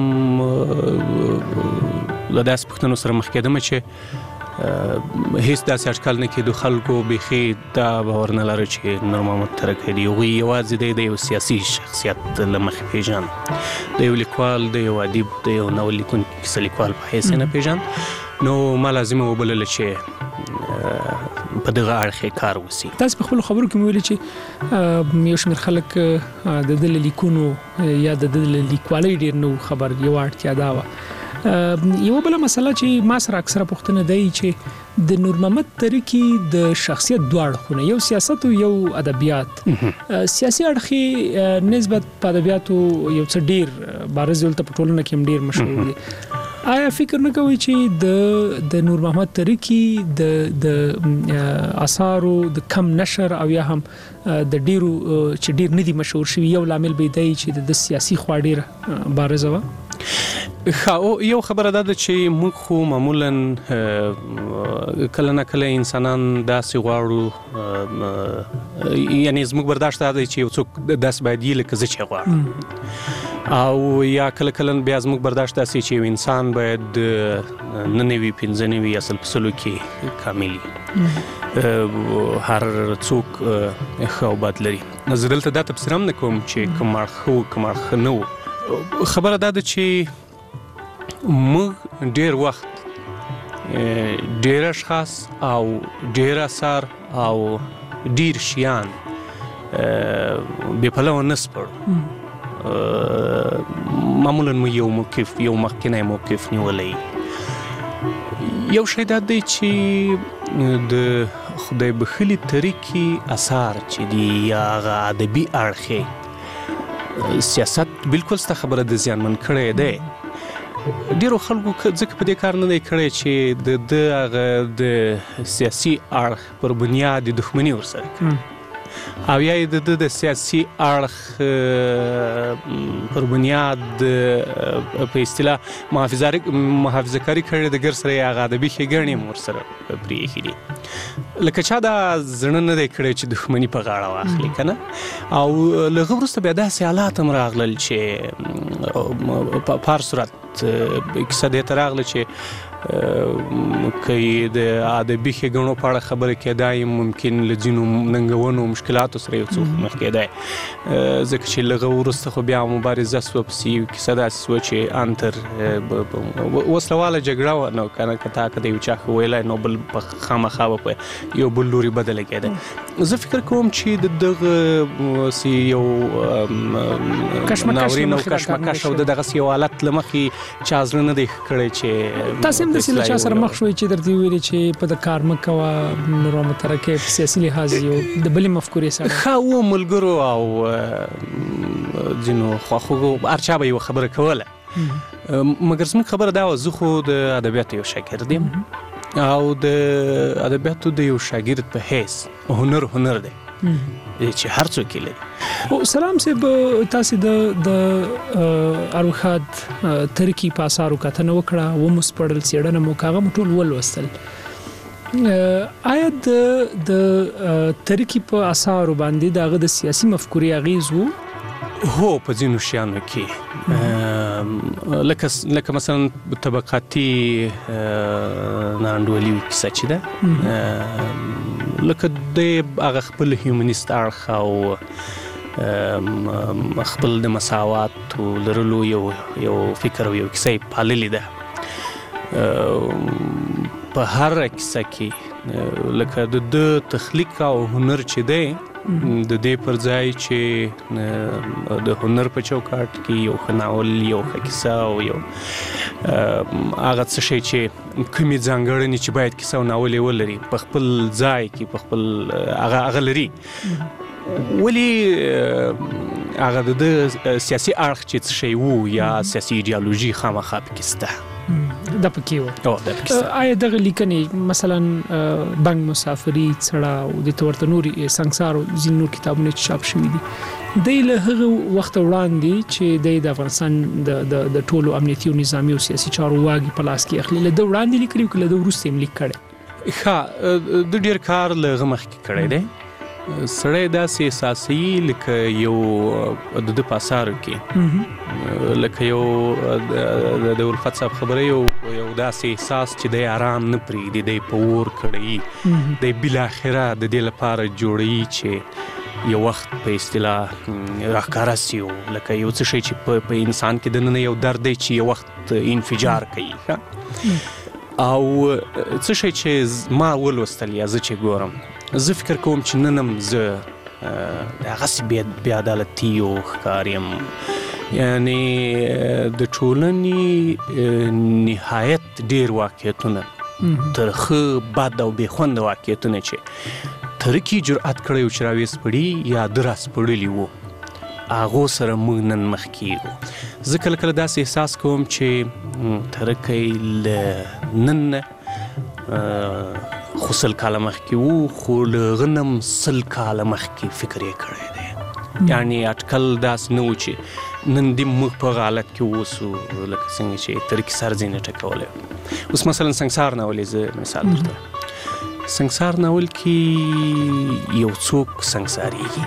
له داسې پوښتنو سره مخ کېدم چې هیڅ داسې اټکل نه کېدو خلکو بیخي دا باور نه لره چې نور محمد ترکی دی هغوی یوازې دی د یو سیاسي شخصیت له مخې پېژاند، د یو لیکوال، د یو ادیب، د یو ناول لیکونکي کیسه لیکوال په حیث یې نه پېژاند. نو ما لازمه وبلله چې په دغه اړخ کار وسی. تاسو په خپل خبرو کې ویلي چې یو شمېر خلک د دې لیکونو یا د دې لیکوالۍ ډېر نو خبر یو اړتیا دا وه. یو بله مسله چې ما سره اکثره پوښتنه دی چې د نور محمد ترکی د شخصیت دوه اړخونه، یو سیاست او یو ادبیات. سیاسي اړخ نسبت په ادبیاتو یو څه ډېر بارز دلته په ټولنه کې هم ډېر مشهور دی. آیا فکر نه کوئ چې د د نور محمد ترکی د د آثارو د کم نشر او یا هم د ډیرو چې ډیر نه دي مشهور شوي یو لامل به دی چې د سیاسي خوا ډیره بارزه وه؟ ښه، یو خبره دا ده چې موږ خو معمولا کله نه کله انسانان داسې غواړو، یعنی زموږ برداشت دا دی چې یو څوک داسې باید یي لکه زه چې غواړم، او یا کله کله بیا زموږ برداشت داسې چې یو انسان باید نه نوي پنځه نوي اصل په سلو کې کامل وي، هر څوک ښه او بد لري. زه دلته دا تبصره هم نه کوم چې کوم اړخ ښه و کوم اړخ ښه نه و. خبره دا ده چې موږ ډېر وخت ډېر اشخاص او ډېر اثار او ډېر شیان بې پلوه نه سپړو. معمولا مو یو موقف یو مخکینی موقف نیولی. یو شی دا دی چې د خدای بخښلي ترکی اثار چې دي یا هغه ادبي اړخ سیاست بالکل ستا خبره د زیانمن کړی دی. ډیرو خلکو ځکه په دې کار نه دی کړی چې د ده هغه د سیاسي اړخ پر بنیاد د دښمني ورسره کړي او یا یې د ده د سیاسي اړخ پر بنیاد په اصطلاح محافظه کاري کړې د ګر سره یې هغه ادبي ښېګڼې هم ورسره پرېښي دي، لکه چا دا زړه نه دی کړی چې دښمني په غاړه واخلي که نه. او له هغه وروسته بیا داسې حالات هم راغلل چې په هر صورت کیسه دې ته راغله چې کوي د ادبي ښېګڼو په اړه خبرې کېدای ممکن له ځینو ننګونو مشکلاتو سره یو څه مخ کېدای ځکه چې لږ وروسته خو بیا مبارزه سوه پسې یو کیسه داسې سوه چې انتر وسلواله جګړه وه نو که نه که تا که د یو چا ښه ویلی نو بل خامخا به په یو بل لوري بدله کېده زه فکر کوم چې د دغه سي یو ناورین او کشمکش او د دغسې یو حالت له مخې چا زړه نه دی ښه کړی چې تاسې هم داسې له چا سره مخ شوئ چې درته ویلي چې په د کار مه کوه نور مترکې په سیاسي لحاظ یو د بلې مفکورې سره ښه و ملګرو او ځینو خواخوږو هر چا به یوه خبره کوله مګر زموږ خبره دا وه زه خو د ادبیاتو یو شاګرد یم او د ادبیاتو د یو شاګرد په حیث هنر هنر دی چې هر څوک یې لري سلام صاحب تاسې د د اروښاد ترکي په اثارو کتنه وکړه ومو سپړل څېړنه مو کاغه مو ټول ولوستل آیا د د ترکي په اثارو باندې د هغه د سیاسي مفکورې اغیز و هو په ځینو شیانو کې لکه لکه مثلا طبقاتي ناانډولي کیسه چې ده لکه د هغه خپل هیومنیست اړخ او خپل د مساواتو لرلو یو یو فکر او یو کیسه یې پاللې ده په هر کیسه کې لکه د ده تخلیق او هنر چې دی د دې پر ځای چې د هنر په چوکاټ کې یو ښه ناول یو ښه کیسه او یو هغه څه شی چې کومې ځانګړنې چې باید کیسه او ناول یې ولري په خپل ځای کې په خپل هغه هغه لري ولې هغه د ده سیاسي اړخ چې څه شی و یا سیاسي ایډیالوژي خامخا پکې شته دا پکې و آیا دغه لیکنې مثلا بنګ مسافري څړه او د تورته نوري سنگسار او ځینې نور کتابونه چې چاپ شوي دي دی له هغه وخت وړاندې چې دی د افغانستان د د ټولو امنیتي او نظامي او سیاسي چارو واګي په لاس کې اخلي له ده وړاندې لیکلي او له ده وروسته یې لیک کړی ښه د ډېر کار له هغه مخکې کړی دی سړی داسې احساسوي لکه یو د ده په اثارو کې لکه یو د الفت صاحب خبره یو یو داسې احساس چې دی آرام نه پرېږدي دی په اور کړی دی بالاخره د دې لپاره جوړوي چې یو وخت په اصطلاح راښکاره سي لکه یو څه شی چې په انسان کې دننه یو درد دی چې یو وخت انفجار کوي او څه شی چې ما ولوستل یا زه چې ګورم زه فکر کوم چې نن هم زه هغسې بې عدالتي او ښکار یم یعنې د ټولنې نهایت ډېر واقعیتونه ترخه بد او بې خونده واقعیتونه چې ترکي جرأت کړی و چې راویسپړي یا ده راسپړلي وو هغو سره موږ نن مخ کېږو زه کله کله داسې احساس کوم چې ترکی له نن نه خو سل کاله مخکې وو خو له هغه نه هم سل کاله مخکې فکر یې کړی دی یعنې اټکل داسې نه و چې نن دې موږ په هغه حالت کې واوسو لکه څنګه چې ترکي سر ځینې ټکولی اوس مثلا سنګسار ناول یې زه مثال درته سنګسار ناول کې یو څوک سنګساریږي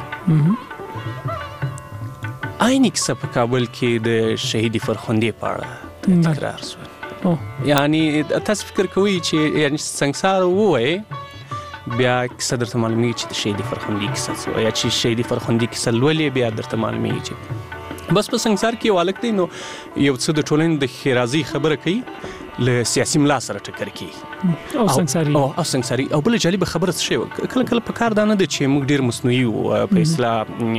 عیني کیسه په کابل کې د شهیدې فرخندې په اړه تکرار شوه یعنی تاسو فکر کوئ چې یعنی سنگسار ووایي بیا کیسه درته معلومیږي چې د شهیدې فرخندې کیسه څه یا چې شهیدې فرخندې کیسه لولې بیا درته معلومیږي چې بس په سنگسار کې یو هلک دی نو یو څه د ټولنې د ښېرازۍ خبره کوي له سیاسي ملا سره ټکر کوي او سنگساري او سنگساري او بله جالبه خبره څه شی وه کله کله په کار دا نه ده چې موږ ډېر مصنوعي وو په اصطلاح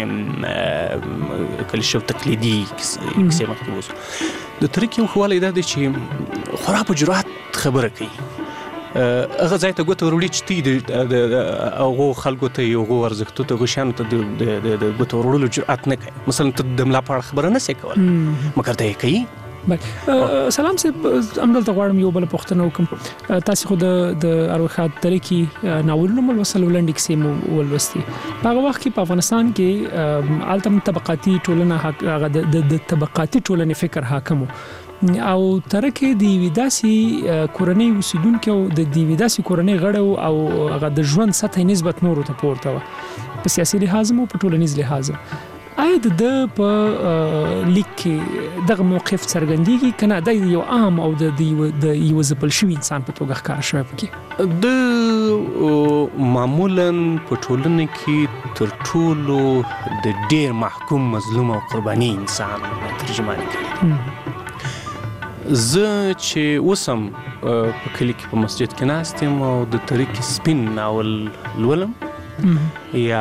کلیشه تقلیدي کیسې مخکې اوسو د ترکي یو ښه والی دا دی چې خورا په جرأت خبره کوي هغه ځای ته ګوته وروړي چې تی د هغو خلکو ته هغو ارزښتو ته هغو شیانو ته د ګوته وروړلو جرأت نه کوي مثلا ته د ملا په اړه خبره نه سې کولی مګر ته یې کوي سلام صاحب همدلته غواړم یو بله پوښتنه وکړم تاسې خو د د اروښاد ترکي ناولونه مو لوستل او لنډې کیسې مو ولوستې په هغه وخت کې په افغانستان کې هلته هم طبقاتي ټولنه هغه د طبقاتي ټولنې فکر حاکم و او ترکي د یوې داسې کورنۍ اوسېدونکي او د یوې داسې کورنۍ غړی او هغه د ژوند سطحه نسبت نورو ته پورته وه په سیاسي لحاظ او په ټولنیز لحاظ آیا د په لیک کې دغه موقف څرګندېږي کنه د یو عام او د د یو ځپل شوی انسان په توګه ښکار شوی پکې؟ د معمولا په ټولنه کې تر ټولو د ډیر محکوم مظلوم او قرباني انسان ترجمه کوي. زه چې اوسم په کلی کې په مسجد کې ناست یم او د طریق سپین ناول لولم یا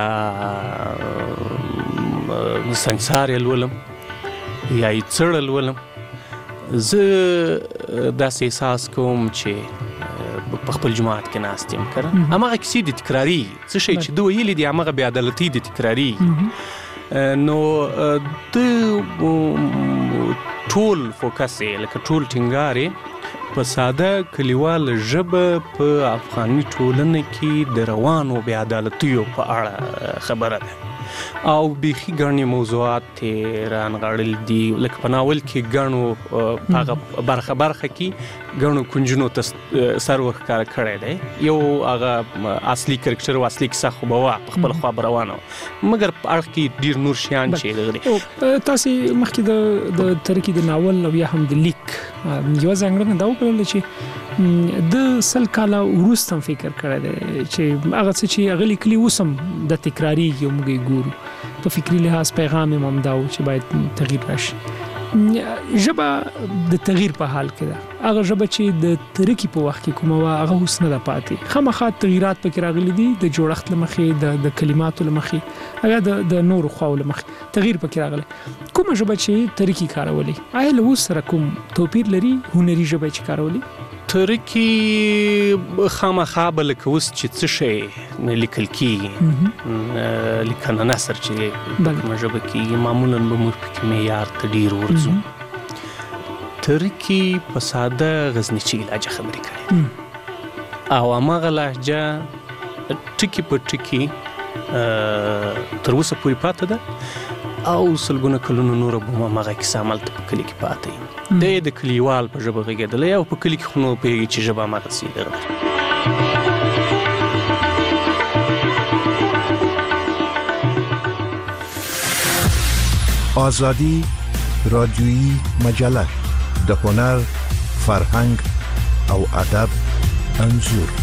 سنگسار یې لولم یا یې څړه لولم، زه داسې احساس کوم چې په خپل جماعت کې ناست یم که نه هماغه کیسې دي تکرارېږي، څه شی چې ده ویلي دي هماغه بې عدالتي دي تکرارېږي. نو د ټول فوکس یې لکه ټول ټینګار یې په ساده کلیوال ژبه په افغاني ټولنه کې د روانو بې عدالتیو په اړه خبره ده او بیخي ګڼې موضوعات یې رانغاړل دي، لکه په ناول کې ګڼو په هغه برخه برخه کې ګڼو کنجونو ته سر ورښکاره کړی دی. یو هغه اصلي کرکټر او اصلي کیسه خو به وه په خپله خوا به روانه وه، مګر په اړخ کې ډېر نور شیان چې دغه دي. تاسې مخکې د ترکي د ناول او یا هم د لیک یوه ځانګړنه دا وکړله چې د سل کاله وروسته هم فکر کړی دی چې هغه څه چې هغه لیکلي اوس هم د تکرارېږي او موږ یې ګورو. په فکري لحاظ پیغام یې هم دا و چې باید تغییر راشي. ژبه د تغییر په حال کې ده، هغه ژبه چې د ترکي په وخت کې کومه وه هغه اوس نه ده پاتې، خامخا تغییرات پکې راغلي دي د جوړښت له مخې، د کلماتو له مخې، هغه د نورو خواو له مخې تغییر پکې راغلی. کومه ژبه چې ترکي کارولي آیا له اوس سره کوم توپیر لري هنري ژبه چې کارولي؟ ترکي خامخا به لکه اوس چې څه شی نه لیکل کېږي، لیکنه نثر چې کومه ژبه کېږي معمولا به موږ پکې معیار ته ډېر ورځو. ترکي په ساده غزنیچي لهجه خبرې کوي او هماغه لهجه ټکي په ټکي تر اوسه پورې پاته ده او سلګونه کلونه نوره به هم هماغه کیسه همالته په کلي کې پاته وي. دی د کلیوال په ژبه غږېدلی او په کلي کې خو نو پوهېږي چې ژبه هماغسې دغه ده. آزادی رادیویی مجله د هنر، فرهنګ او ادب انځور.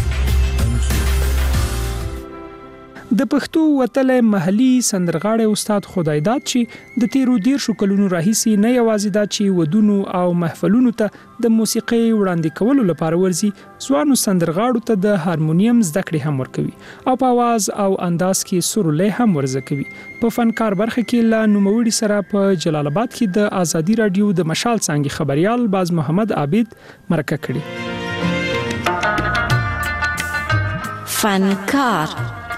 د پښتو وتلی محلي سندرغاړی استاد خدایداد چې د تیرو دیرشو کلونو راهیسې نه یوازې دا چې ودونو او محفلونو ته د موسیقۍ وړاندې کولو لپاره ورځي، ځوانو سندرغاړو ته د هارمونیم زده کړې هم ورکوي او په اواز او انداز کې سرولی هم ورزده کوي. په فنکار برخه کې له نوموړي سره په جلال آباد کې د آزادي رادیو د مشال څانګې خبریال باز محمد عابد مرکه کړې. فنکار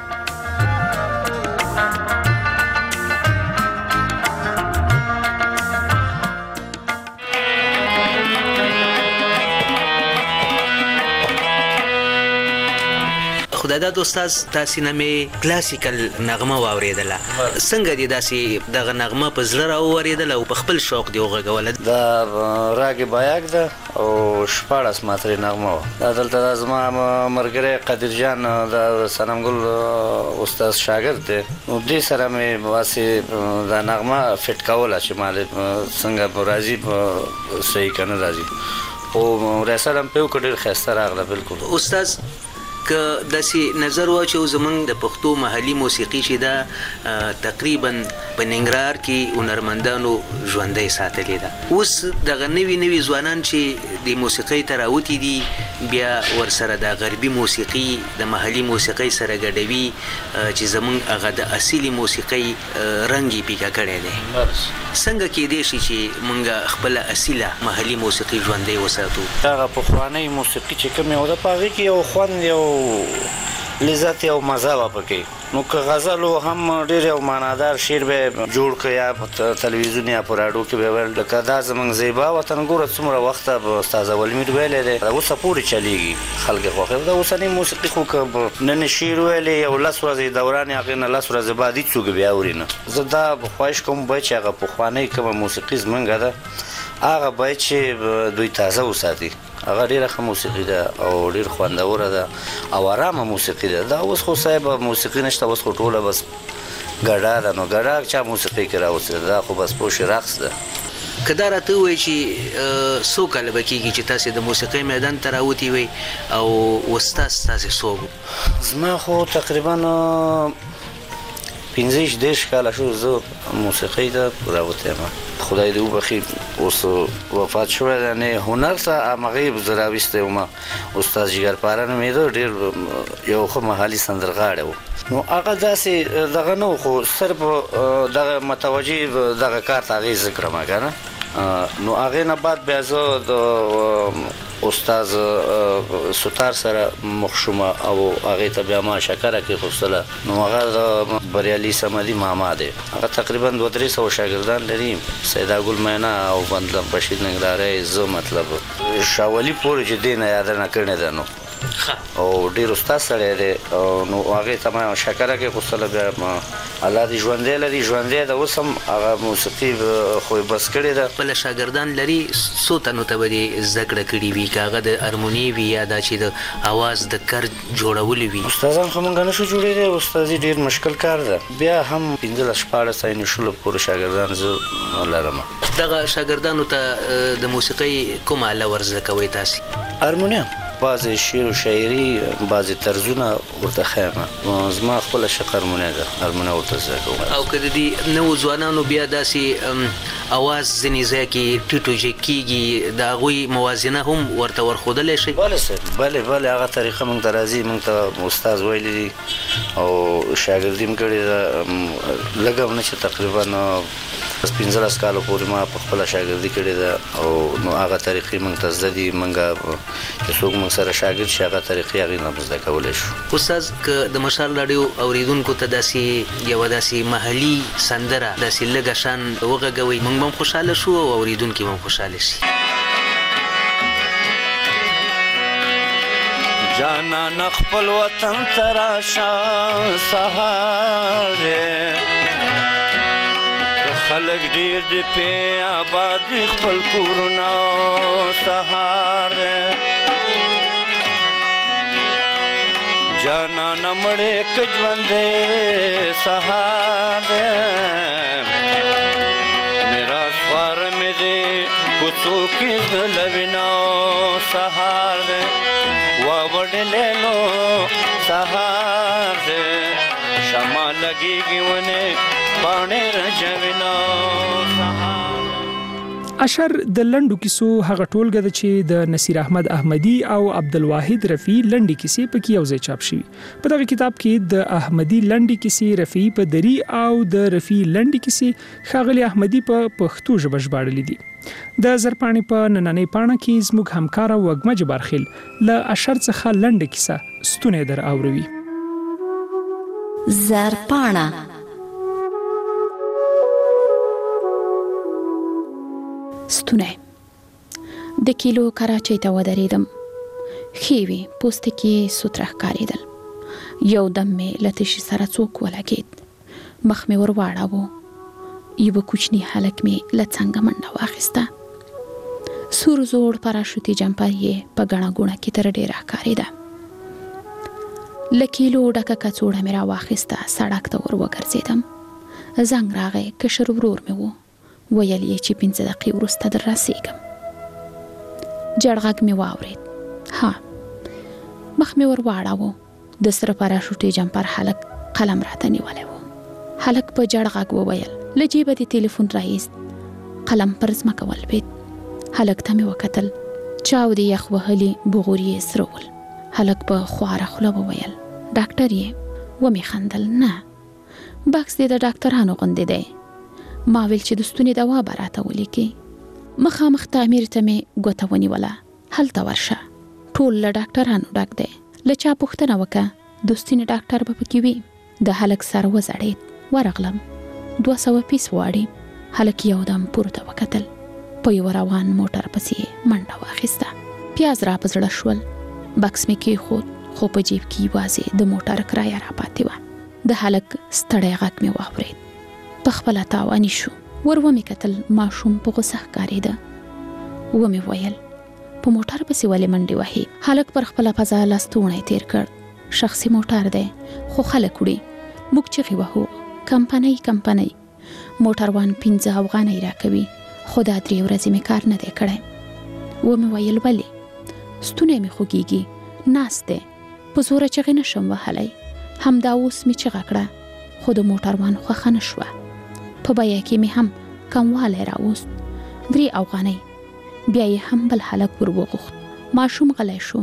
خدایداد استاد تاسو نه می کلاسیکل نغمه واوریدله، څنګه دي داسې دغه نغمه په زړه راوریدله او په خپل شوق دی وغږوله؟ دا راګ بایاک ده او شپاړس ماترې نغمه وه. دا دلته زما ملګری قدیر جان د صنمګل استاد شاګرد دی، نو دې سره مې واسې دا نغمه فټ کوله چې مالې څنګه به راځي صحیح که نه راځي، خو ریسل هم پې وکړه ډېر ښایسته راغله. بلکل استاد که داسې نظر واچو زمونږ د پښتو محلي موسیقي چې دا تقریبا په ننګرهار کې هنرمندانو ژوندۍ ساتلې ده، اوس دغه نوي نوي ځوانان چې د موسیقۍ ته راوتي دي بیا ورسره د غربي موسیقي د محلي موسیقۍ سره ګډوي چې زمونږ هغه د اصلي موسیقۍ رنګ یې پیکه کړی دی. څنګه کېدای شي چې مونږ خپله اصیله محلي موسیقي ژوندۍ وساتو؟ هغه پخوانۍ موسیقي چې کومې وه په هغې کې یو خوند یو لذت او مزه وه پکې، نو که غزل هم ډېر یو معنادار شعر به جوړ کړه یا په تلویزیون یا په راډیو کې به ویل، لکه دا زموږ زیبا وطن ګوره څومره وخته به استاد اولمیر ویلی دی، دا اوسه پورې چلیږي، خلک یې خوښوي. دا اوسنۍ موسیقي خو که نن شعر ویلی یو لس ورځې دوران یې هغې نه لس ورځې بعد هېڅ څوک بیا اوري نه. زه دا خواهش کوم باید چې هغه پخوانۍ کومه موسیقي زموږ ده هغه باید چې دوی تازه وساتي، هغه ډېره ښه موسیقي ده او ډېر خوندوره ده او ارامه موسیقي ده. دا اوس خو صاحب موسیقي نشته، اوس خو ټوله بس ګډا ده نو ګډا چا موسیقي کې راوستل دا خو بس پوش رقص ده. کدا راته وای چې سو کال بکیږي چې تاسو د موسیقي میدان ته راوتی وي او استاد تاسو سو زما خو تقریبا پنځه دیش کال شو زه موسیقي ته راوتم. خدای دې وبخي اوس وفات شو نه هنر ته مغیب زراويسته ومه استاد جګر پارانه مې ډېر یو خو محلي سندرغاړی و نو هغه داسې دغه نو خو صرف دغه متوجي دغه کار ته هغې ذکر ما کنه نو هغې نه بعد بیا زه د استاد ستار سره مخ شوم او هغې ته بیا ما شکره کېښودله نو هغه د بریالي صمدي ماما دی. هغه تقریبا دوه درې سوه شاګردان لري. سیدا ګل مینا او بندلم بشیر ننګرهاری زه مطلب شاولي پورې چې دې نه یادنه کړې ده نو او ډېر استاد سړی دی نو هغې ته ما شکره کېښودله بیا الله دې ژوندی لري ژوندی ده اوس هم هغه موسیقي خو یې بس کړې ده. خپله شاګردان لري څو تنو ته به دې زده کړه کړې وي که هغه د هارموني وي یا دا چې د اواز د کر جوړولو وي؟ استادان خو موږ نشو جوړېدی استادي ډېر مشکل کار ده. بیا هم پنځلس شپاړس یعنې شلو پورې شاګردان زه لرم. دغه شاګردانو ته د موسیقۍ کومه آله ور زده کوئ تاسې؟ هارمونیم بعضې شعر و شاعري بعضې طرزونه ورته ښیم. زما خپله شق هارمونی ده هارمونی ورته زده کوم. او که د دې نوو ځوانانو بیا داسې اواز ځینې ځای کې ټیټ و جګ کېږي د هغوی موازنه هم ورته ورښودلی شئ؟ بله صاحب بلې بلې هغه طریقه موږ ته راځي. موږ ته استاد ویلی دي او شاګردي م کړې ده لږه هم نه چې تقریبا پنځلس کالو پورې ما په خپله شاګردي کړې ده او نو هغه طریقې موږ ته زده دي. موږ چې څوک موږ سره شاګرد شي هغه طریقې هغې نه زده کولی شو. استاد که د مشال راډیو اورېدونکو ته داسې یوه داسې محلي سندره داسې لږه شان وغږوئ موږ به هم خوشحاله شو او اورېدونکي به هم خوشحاله شي. جانان خپل وطن ته راشه سهار دی خلک ډېر دي پې آباد دي خپل کورونه سهار دی جانانه مړې که ژوندی سهار دی میراث خواره مې دی کوڅو کې د لوینو سهار دی واوډلې نو سهار دی شمع لګېږي ونې باڼې رژوینو سهار. اشر د لنډو کیسو هغه ټولګه ده چې د نصیر احمد احمدي او عبدالواحد رفیع لنډې کیسې پکې یوځای چاپ شوي. په دغه کتاب کې د احمدي لنډې کیسې رفیع په دري او د رفیع لنډې کیسې ښاغلي احمدي په پښتو ژبه ژباړلې دي. د زرپاڼې په نننۍ پاڼه کې زموږ همکاره وږمه جبارخیل له اشر څخه لنډه کیسه ستونی در اوروي. زرپاڼه ستونه د کیلو کراچۍ ته ودرېدم. ښې وې پوستکي سوتره ښکارېدل. یو دم مې له تشي سره څوک ولګېد. مخ مې ور واړاوه. یوه کوچني هلک مې له څنګه منډه واخیسته. سور زوړ پراشوتي جمپر یې په ګڼه ګوڼه کې تر ډېره ښکارېده. له کیلو ډکه کڅوړه مې راواخیسته. سړک ته ور وګرځېدم. زنګ راغی. کشر ورور مې و. ویل یې چې پنځه دقیقې وروسته در رسېږم. جړ غږ مې واورېد. ها مخ مې ور واړاوه. د سره پراشوټي جمپر هلک قلم راته نیولی و. هلک په جړ غږ وویل له جیبه دې تلیفون راایست. قلم پر ځمکه ولوېد. هلک ته مې وکتل. چاودې یخ وهلي بغور یې سره ول. هلک په خواره خوله وویل ډاکټر یې؟ ومې خندل. نه بکس دې د ډاکټرانو غوندې دی. ما ویل چې د ستوني دوا به راته ولیکې. مخامخ تعمیر ته مې ګوته ونیوله. هلته ورشه ټول له ډاکټرانو ډک دی. له چا پوښتنه وکړه د ستوني ډاکټر به پکې وي. د هلک سر وځړېد. ورغلم. دوه سوه پیس غواړي. هلک یو دم پورته وکتل. په یو روان موټر پسې منډه واخیسته. پیاز را په زړه شول. بکس مې کېښود خو په جیب کې یوازې د موټر کرایه را پاتې وه. د هلک ستړی غږ مې واورېد. په خپله تاواني شو. ور ومې کتل. ماشوم په غوسه ښکارېده. ومې ویل په موټر پسې ولې منډې وهې؟ هلک پر خپله پزه لستوڼی تېر کړ. شخصي موټر دی خو خلک وړي. موږ چغې وهو. کمپنۍ کمپنۍ موټروان پنځه افغانۍ راکوي، خو دا درې ورځې مې کار نه دی کړی. ومې ویل ولې؟ ستونی مې خوږیږي، ناست دی، په زوره چغې نشم وهلی. همدا اوس مې چغه کړه، خو د موټروان خوښه نه شوه. په بیه کې مې هم کموالی راوست، درې افغانۍ. بیا یې هم بل هلک ور وغوښت. ماشوم غلی شو،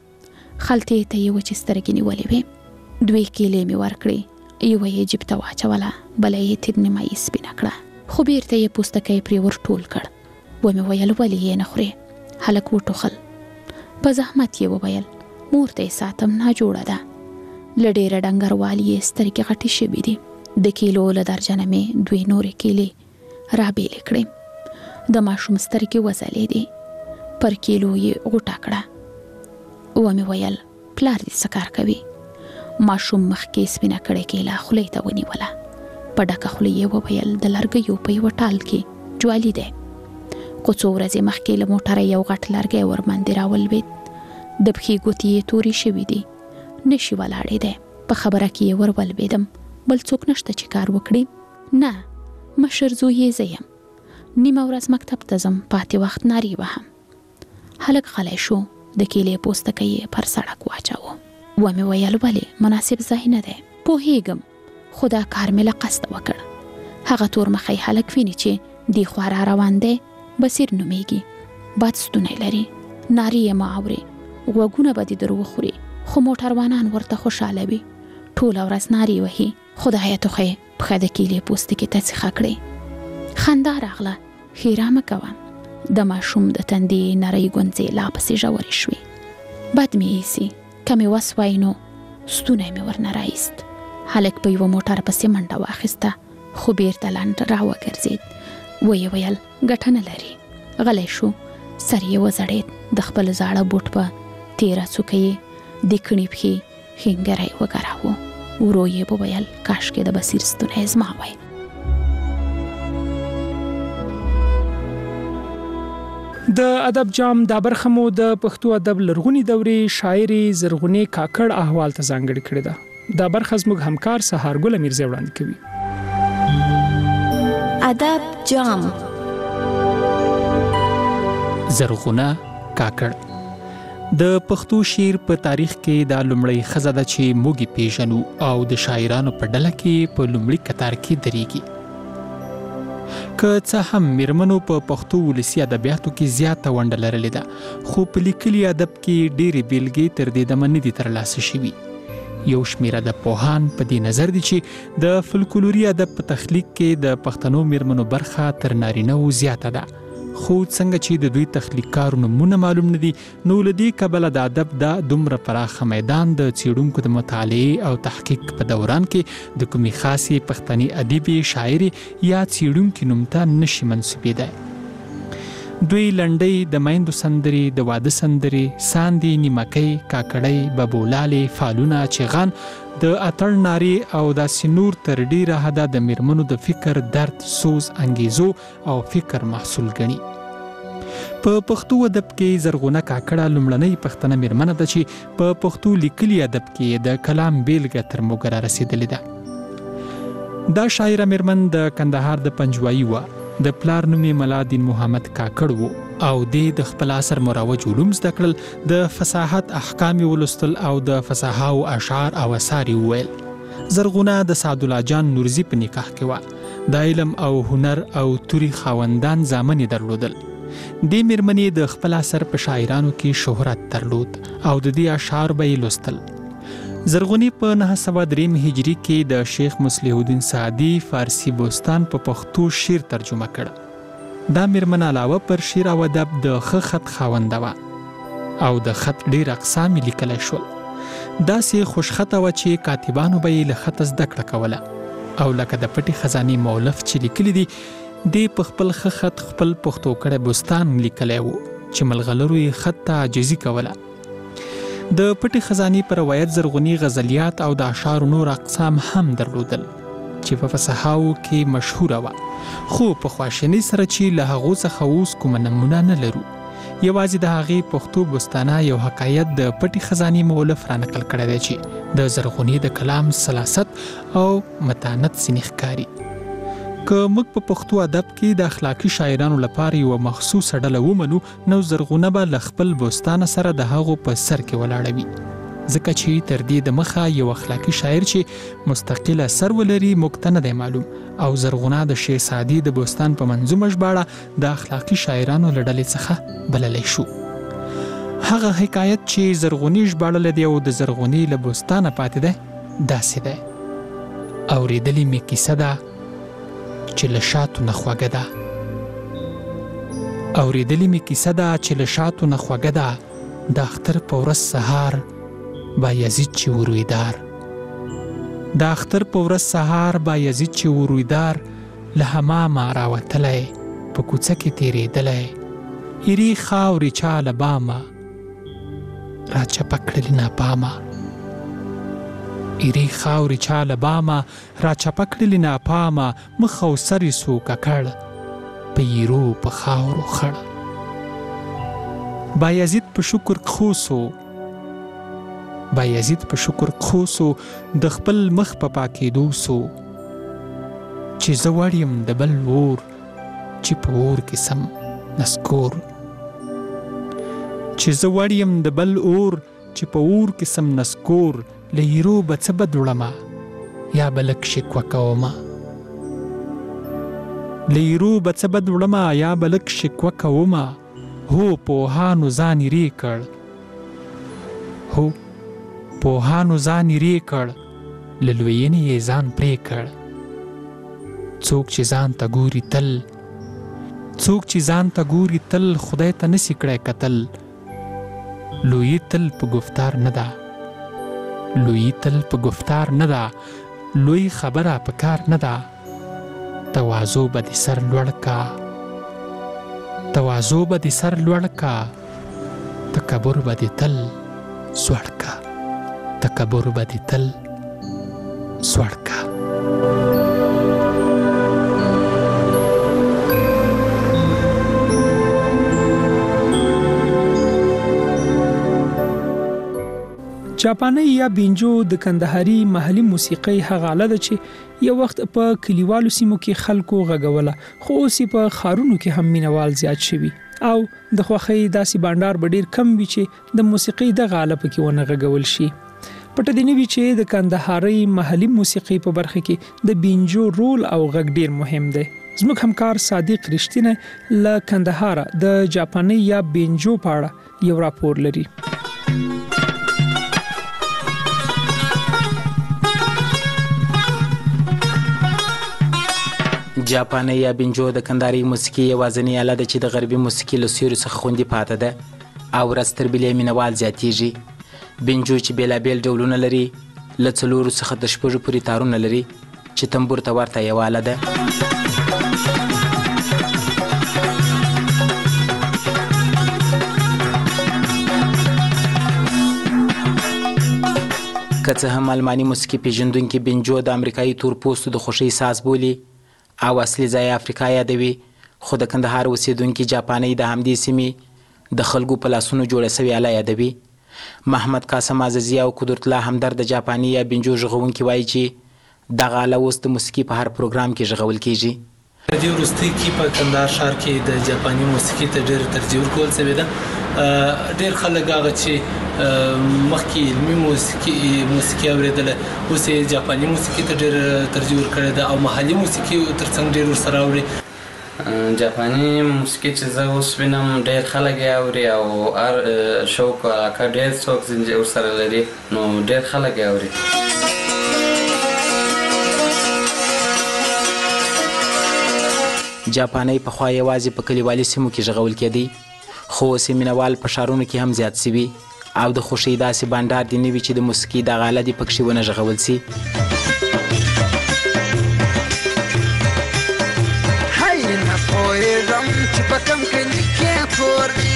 خلطې ته یې وچې سترګې نیولې وې. دوې کیلې مې ورکړې، یوه یې جیب ته واچوله، بله یې تیر نیمایي سپینه کړه، خو بیرته یې پوستکی پرې ور ټول کړ. ومې ویل ولې یې نه خورې؟ هلک وټوخل. په زحمت یې وویل مور ته یې ساتم، ناجوړه ده. له ډېره ډنګروالي یې سترګې غټې شوي دي. د کیلو له درجنه مې دوې نورې کیلې رابېلې کړې. د ماشوم سترګې وځلېدې، پر کیلو یې غوټه کړه. ومې ویل پلار دې څه کار کوي؟ ماشوم مخکې سپینه کړې کیله خولې ته ونیوله. په ډکه خوله یې وویل د لرګیو په یوه ټال کې جوالي دی. خو څو ورځې مخکې له موټره یو غټ لرګی ورباندې راولوېد. د پښې ګوتې یې تورې شوي دي، نشي ولاړېدی. په خبره کې یې ور ولوېدم، بل څوک نشته چې کار وکړي؟ نه، مشر زوی یې زه یم. نیمه ورځ مکتب ته ځم، پاتې وخت نارې وهم. هلک غلی شو، د کیلې پوستکی یې پر سړک واچاوه. ومې ویل ولې؟ مناسب ځای نه دی. پوهېږم، خو دا کار مې له قصده وکړ. هغه تور مخی هلک ویني چې دې خوا را روان دی، بصیر نومیږي، بد ستونی لري، نارې یې مه اورې، غوږونه به دې در وخوري. خو موټروانان ورته خوشحاله وي، ټوله ورځ نارې وهي. خدایه ټوخې پښه د کیلې پوستکي ته څیخه کړې. خندا راغله، ښیرا مه کوه. د ماشوم د تندې نرۍ ګونځې لا پسې ژورې شوې. بد مې ایسي، که مې وس وای نو ستونی مې ورنه رایست. هلک په یوه موټر پسې منډه واخیسته، خو بیرته لنډ را وګرځېد. ویې ویل ګټه نه لري. غلی شو، سر یې وځړېد. د خپل زاړه بوټ په تېره څوکه یې د کڼې پښې ښینګری وګراوه. ورو یې وویل کاشکې د بصیر ستونی زما وای. د ادب جام دا برخه مو د پښتو ادب لرغونی دورې شاعري زرغونې کاکړ احوال ته ځانګړې کړې ده. دا برخه زموږ همکار سهارګل میرزا وړاندې کوي. ادب جام. زرغونه کاکړ د پښتو شعر په تاریخ کې دا لومړی ښځه ده چې موږ یې پیژنو او د شاعرانو په ډله کې په لومړي کتار کې درېږي. که څه هم میرمنو په پښتو ولسي ادبیاتو کې زیاته ونډه لرلې ده، خو په لیکلي ادب کې ډېرې بیلګې تر دې دمه نه دي ترلاسه شوي. یو شمېر ادبپوهان په دې نظر دي چې د فلکلوري ادب په تخلیق کې د پښتنو میرمنو برخه تر نارینه‌و زیاته ده. خو څنګه چې د دوی تخلیق کارو نومونه معلوم نه دي، نو له دې کبله د ادب دا دومره پراخه میدان د څېړونکو د مطالعې او تحقیق په دوران کې د کومې خاصې پښتني ادیبې، شاعرې یا څېړونکي نوم ته نشي منسوبېدی. دوی لنډۍ، د میندو سندرې، د واده سندرې، ساندې، نیمکۍ، کاکړۍ، ببولالې، فالونه، چغان، د اتړ نارې او داسې نور تر ډېره حده د میرمنو د فکر، درد، سوز، انګیزو او فکر محصول ګڼي. په پښتو ادب کې زرغونه کاکړه لومړنۍ پښتنه میرمنه ده چې په پښتو لیکلي ادب کې د کلام بیلګه تر موږ را رسېدلې ده. دا شاعره میرمن د کندهار د پنجوایي وه. د پلار نوم یې ملا دین محمد کاکړ و او دې د خپل عصر مروج علوم زده کړل، د فصاحت احکام یې ولوستل او د فصاحاو اشعار او اثار یې وویل. زرغونه د سعدالله جان نورزي په نکاح کې وه. د علم او هنر او توري خاوندان زامن یې درلودل. دې میرمنې د خپل عصر په شاعرانو کې شهرت درلود او د دې اشعار به یې لوستل. زرغونی په نهه سوه دریم هجري کې د شیخ مصلح الدین سعدي فارسی بوستان په پښتو شعر ترجمه کړ. دا میرمن علاوه پر شعر او ادب د ښه خط خاونده وه او د خط ډېر اقسام یې لیکلی شول. داسې خوشخطه وه چې کاتبانو به یې له خطه زده کړه کوله او لکه د پټې خزانې مولف چې لیکلی دي، دې په خپل ښه خط خپل پښتو کړی بوستان لیکلی و چې ملغلرو یې خط ته عاجزي کوله. د پټې خزانې په روایت زرغونی غزلیات او د اشعارو نور اقسام هم درلودل چې په فصحاو کې مشهوره وه، خو په خواشینۍ سره چې له هغو څخه اوس کومه نمونه نه لرو. یوازې د هغې پښتو بستانه یو حکایت د پټي خزانې مؤلف رانقل کړی دی چې د زرغونې د کلام سلاست او متانت ځینې ښکاري. که موږ په پښتو ادب کې د اخلاقي شاعرانو لپاره یوه مخصوصه ډله ومنو نو زرغونه به له خپل بستانه سره د هغو په سر کې ولاړه وي، ځکه چې تر دې د مخه یو اخلاقي شاعر چې مستقله سر ولري موږ ته نه دی معلوم، او زرغونه د شیخ سعدي د بستان په منظومه ژباړه د اخلاقي شاعرانو له ډلې څخه بللی شو. هغه حکایت چې زرغونې ژباړلی دی او د زرغونې له بستانه پاتې دی داسې دی: اورېدلې مې کیسه ده چې له شاتو نه خوږه ده، اورېدلې مې کیسه ده چې له شاتو نه خوږه ده، د اختر په ورځ سهار بایزید چې ورویدار، د اختر په ورځ سهار بایزید چې ورویدار، له حمامه راوتلی په کوڅه کې تېرېدلی، ایرې خاورې چا له بامه راچپه کړلې ناپامه، ایرې خاورې چا له بامه راچپه کړلې ناپامه، مخ او سر یې سو ککړ په ایرو په خاورو خړ، بایزید په شکر خوسو بایزید په شکر خوسو د خپل مخ په پاکېدو سو، چې زه وړ یم د بل اور چې په اور کې سم نسکور، چې زه وړ یم د بل اور چې په اور کې سم نسکور، له ایرو به څه بد وړمه یا به لږ شکوه کومه، له ایرو به څه بد وړمه یا به لږ شکوه کومه، هو پوهانو ځان ایرې کړ هو پوهانو ځان ایرې کړ، له لویینې یې ځان پرې کړ، څوک چې ځان ته ګوري تل څوک چې ځان ته ګوري تل خدای ته نسي کړی کتل، لویی تل په گفتار نه ده لویی تل په گفتار نه ده، لوی خبره په کار نه ده، تواضع به دې سر لوړ کا تواضع به دې سر لوړ کا، تکبر به دې تل سوړ کا تکبر به دې تل سوړ کا. چاپانی یا بینجو د کندهاري محلي موسیقۍ هغه آله ده چې یو وخت په کلیوالو سیمو کې خلکو غږوله، خو اوس په ښارونو کې هم مینوال زیات شوي او د خوښۍ داسې بانډار به ډېر کم وي چې د موسیقۍ دغه آله پکې ونه غږول شي. پټه دې نه وي چې د کندهاري محلي موسیقۍ په برخه کې د بینجو رول او غږ ډېر مهم دی. زموږ همکار صادق رښتینه له کندهار د جاپاني یا بینجو په اړه یو راپور لري. جاپاني یا بینجو د کندهاري موسیقي یوازینۍ آله ده چې د غربي موسیقي له سیوري څخه خوندي پاتې ده او ورځ تر بلې مینوال زیاتیږي. بینجو چې بېلابېل ډولونه لري، له څلورو څخه تر شپږو پورې تارونه لري چې تنبور ته ورته یوه آله ده. که څه هم الماني موسیقي پیژندونکي بینجو د امریکایي تورپوستو د خوښۍ ساز بولي او اصلي ځای افریقا یادوي، خو د کندهار اوسیدونکي جاپاني د همدې سیمې د خلکو په لاسونو جوړه سوې آله یادوي. محمد قاسم عزیزي او قدرت الله همدرد د جاپاني یا بینجو غږونکي وایي چې دغه آله اوس د موسیقي په هر پروګرام کې غږول کیږي. په دې وروستۍ کې په کندهار ښار کې د جاپاني موسیقي ته ډېر ترجیح ورکول شوې ده. ډېر خلک هغه چې مخکې علمي موسیقي موسیقي اورېدله اوس یې جاپاني موسیقي ته ډېر ترجیح ورکړې ده او محلي موسیقي ترڅنګ ډېر ورسره اوري. جاپاني موسیقي چې زه اوس وینم ډېر خلک یې اوري او هر شوق او علاقه ډېر څوک ورسره لري، نو ډېر خلک یې اوري. جاپاني پخوا یوازې په کلیوالي سیمو کې غږول کېدی، خو اوس مینوال په ښارونو کې هم زیات سوي او د خوښۍ داسې بانډار دې نه وي چې د موسیقي دغه آله دې پکښې ونه غږول سي. هی نه پوهېږم چې په کوم کلي کې کور دی،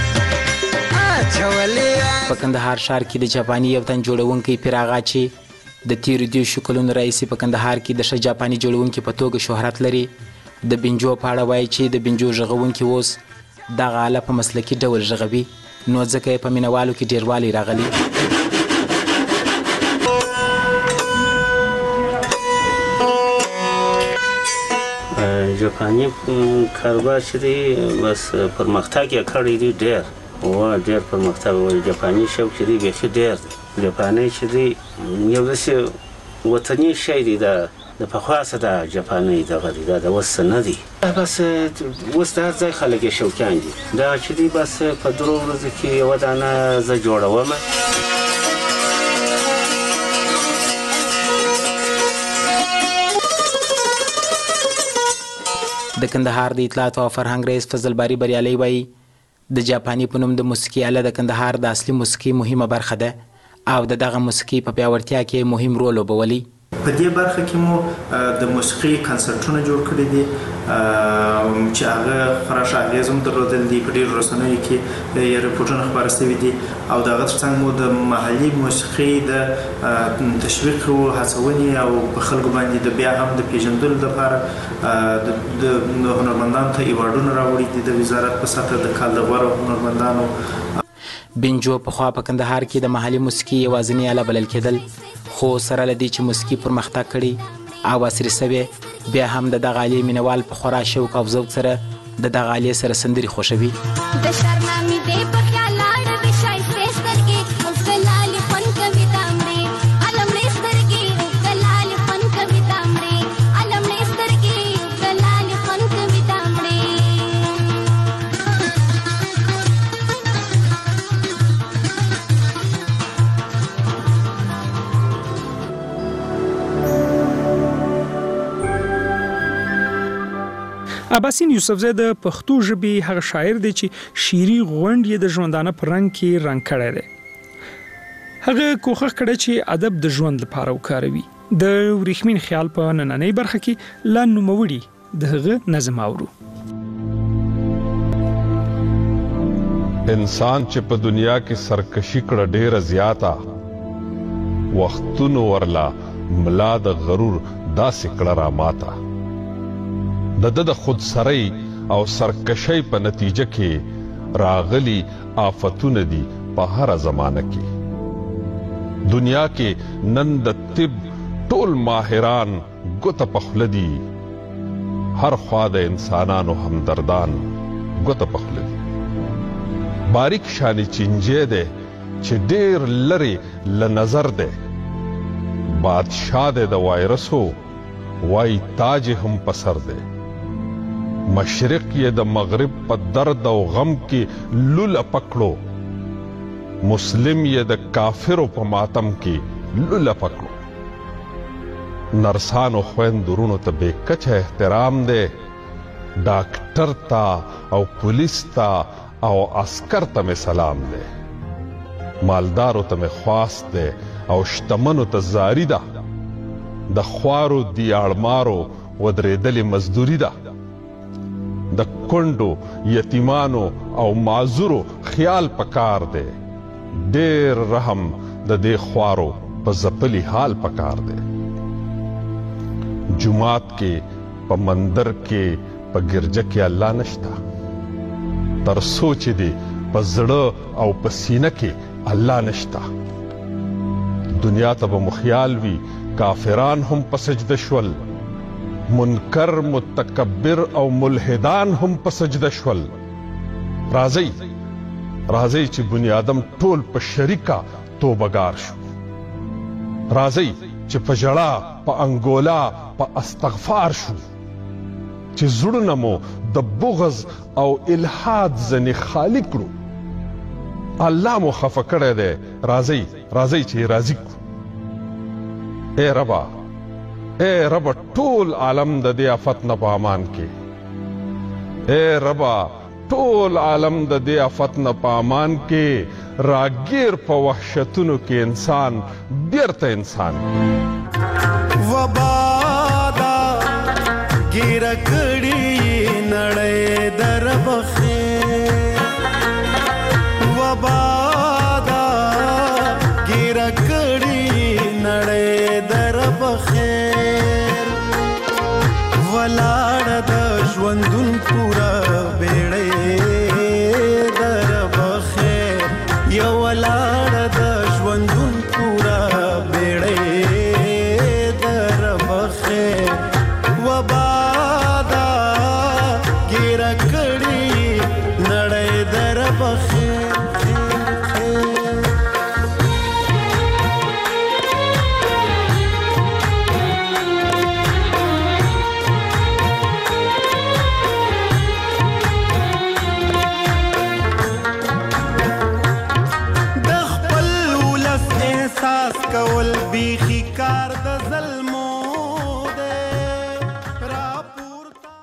په کندهار ښار کې د جاپاني یو تن جوړونکی پیر آغا چې د تیرو دیرشو کلونو راهیسې په کندهار کې د ښه جاپاني جوړونکي په توګه شهرت لري. د بنجو په اړه وایي چې د بنجو غږونکي اوس دغه آله په مسلکي ډول غږوي، نو ځکه یې په مینوالو کې ډیروالی راغلی. جاپاني کاروبار چې دی بس پرمختګ یې کړی دی ډېر و ډېر پرمختګ و. جاپاني شوق چې دی بیخي ډېر دی. جاپاني چې دی یو داسې وطني شی دی، د د پخوا څه د جاپاني دغه دی، دا د اوس څه نه دی. بس اوس د هر ځای خلک یې شوقیان دي. دا چې دی بس په درو ورځو کې یوه دانه زه جوړوم. د کندهار د اطلاعات او فرهنګ رئیس فضل باری بریالي وایي د جاپاني په نوم د موسیقي آله د کندهار د اصلي موسیقي مهمه برخه ده او د دغه موسیقي په پیاوړتیا کې مهم رول لوبولی. په دې برخه کې مو د موسیقي کنسرټونه جوړ کړي دي چې هغه خورا اغېز هم درلودل دي. په ډېرو رسنیو کې یې رپورټونه خپاره شوي دي او د هغه ترڅنګ مو د محلي موسیقي د تشویق او هڅونې او په خلکو باندې د بیا هم د پیژندلو لپاره د هنرمندانو ته ایوارډونه راوړي دي د وزارت په سطحه د کال د غوره هنرمندانو. بنجو پخوا په کندهار کې د محلي موسیقي یوازینۍ آله بلل کېدل، خو سره له دې چې موسیقي پرمختګ کړي او عصري سوې، بیا هم د دغه آلې مینوال په خورا شوق او ذوق سره د دغه آلې سره سندرې خوښوي. عباسین یوسفزی د پښتو ژبې هغه شاعر دی چې شعري غونډ یې د ژوندانه په رنګ کې رنګ کړی دی. هغه کوښښ کړی چې ادب د ژوند لپاره وکاروي. د وریښمین خیال په نننۍ برخه کې لا نوموړي د هغه نظم اورو. انسان چې په دنیا کې سرکشي کړه ډېره زیاته، وختونو ورلا ملا د غرور داسې کړه را ماته. د د د خودسرۍ او سرکشۍ په نتیجه کې راغلي آفتونه دي په هره زمانه کې. دنیا کې نن د طب ټول ماهران ګوته په خوله دي، هر خوا د انسانانو همدردان ګوته په خوله دي. باریک شانې چینجی دی چې ډېر لرې له نظر دی، بادشاه دی د وایرسو وای تاج هم په سر دی. مشرق یې د مغرب په درد او غم کې لوله پکړو، مسلم یې د کافرو په ماتم کې لوله پکړو. نرسانو خویندو ورونو ته بې کچه احترام دی، ډاکټر ته او پولیس ته او عسکر ته مې سلام دی. مالدارو ته مې خواست دی او شتمنو ته زاری ده، د خوارو دیاړمارو ودرېدلې مزدوري ده. د کونډو یتیمانو او معذورو خیال پکار دی، ډېر رحم د دې خوارو په ځپلي حال پکار دی. جمعات کې په مندر کې په ګرجه کې الله نشته، تر سوچ دی په زړه او په سینه کې الله نشته. دنیا ته به مخیال وي کافران هم په سجده شول، منکر متکبر او ملحدان هم په سجده شول. راځئ راځئ چې بنی آدم ټول په شریکه توبهګار شو. راځئ چې په ژړا په انګولا په استغفار شو، چې زړونه مو د بغض او الحاد ځنې خالی کړو. الله مو خفه کړی دی، راځئ راځئ چې راضي کړو. اے ربا اے ربا ټول عالم د دې آفت نه په امان کې، اے ربا ټول عالم د دې آفت نه په امان کې. راګیر په وحشتونو کې انسان بیرته انسان وبا دا ګیر کړي نړۍ در بخې، وبا دا ګیر کړي نړۍ ولاړه د ژوندون پورا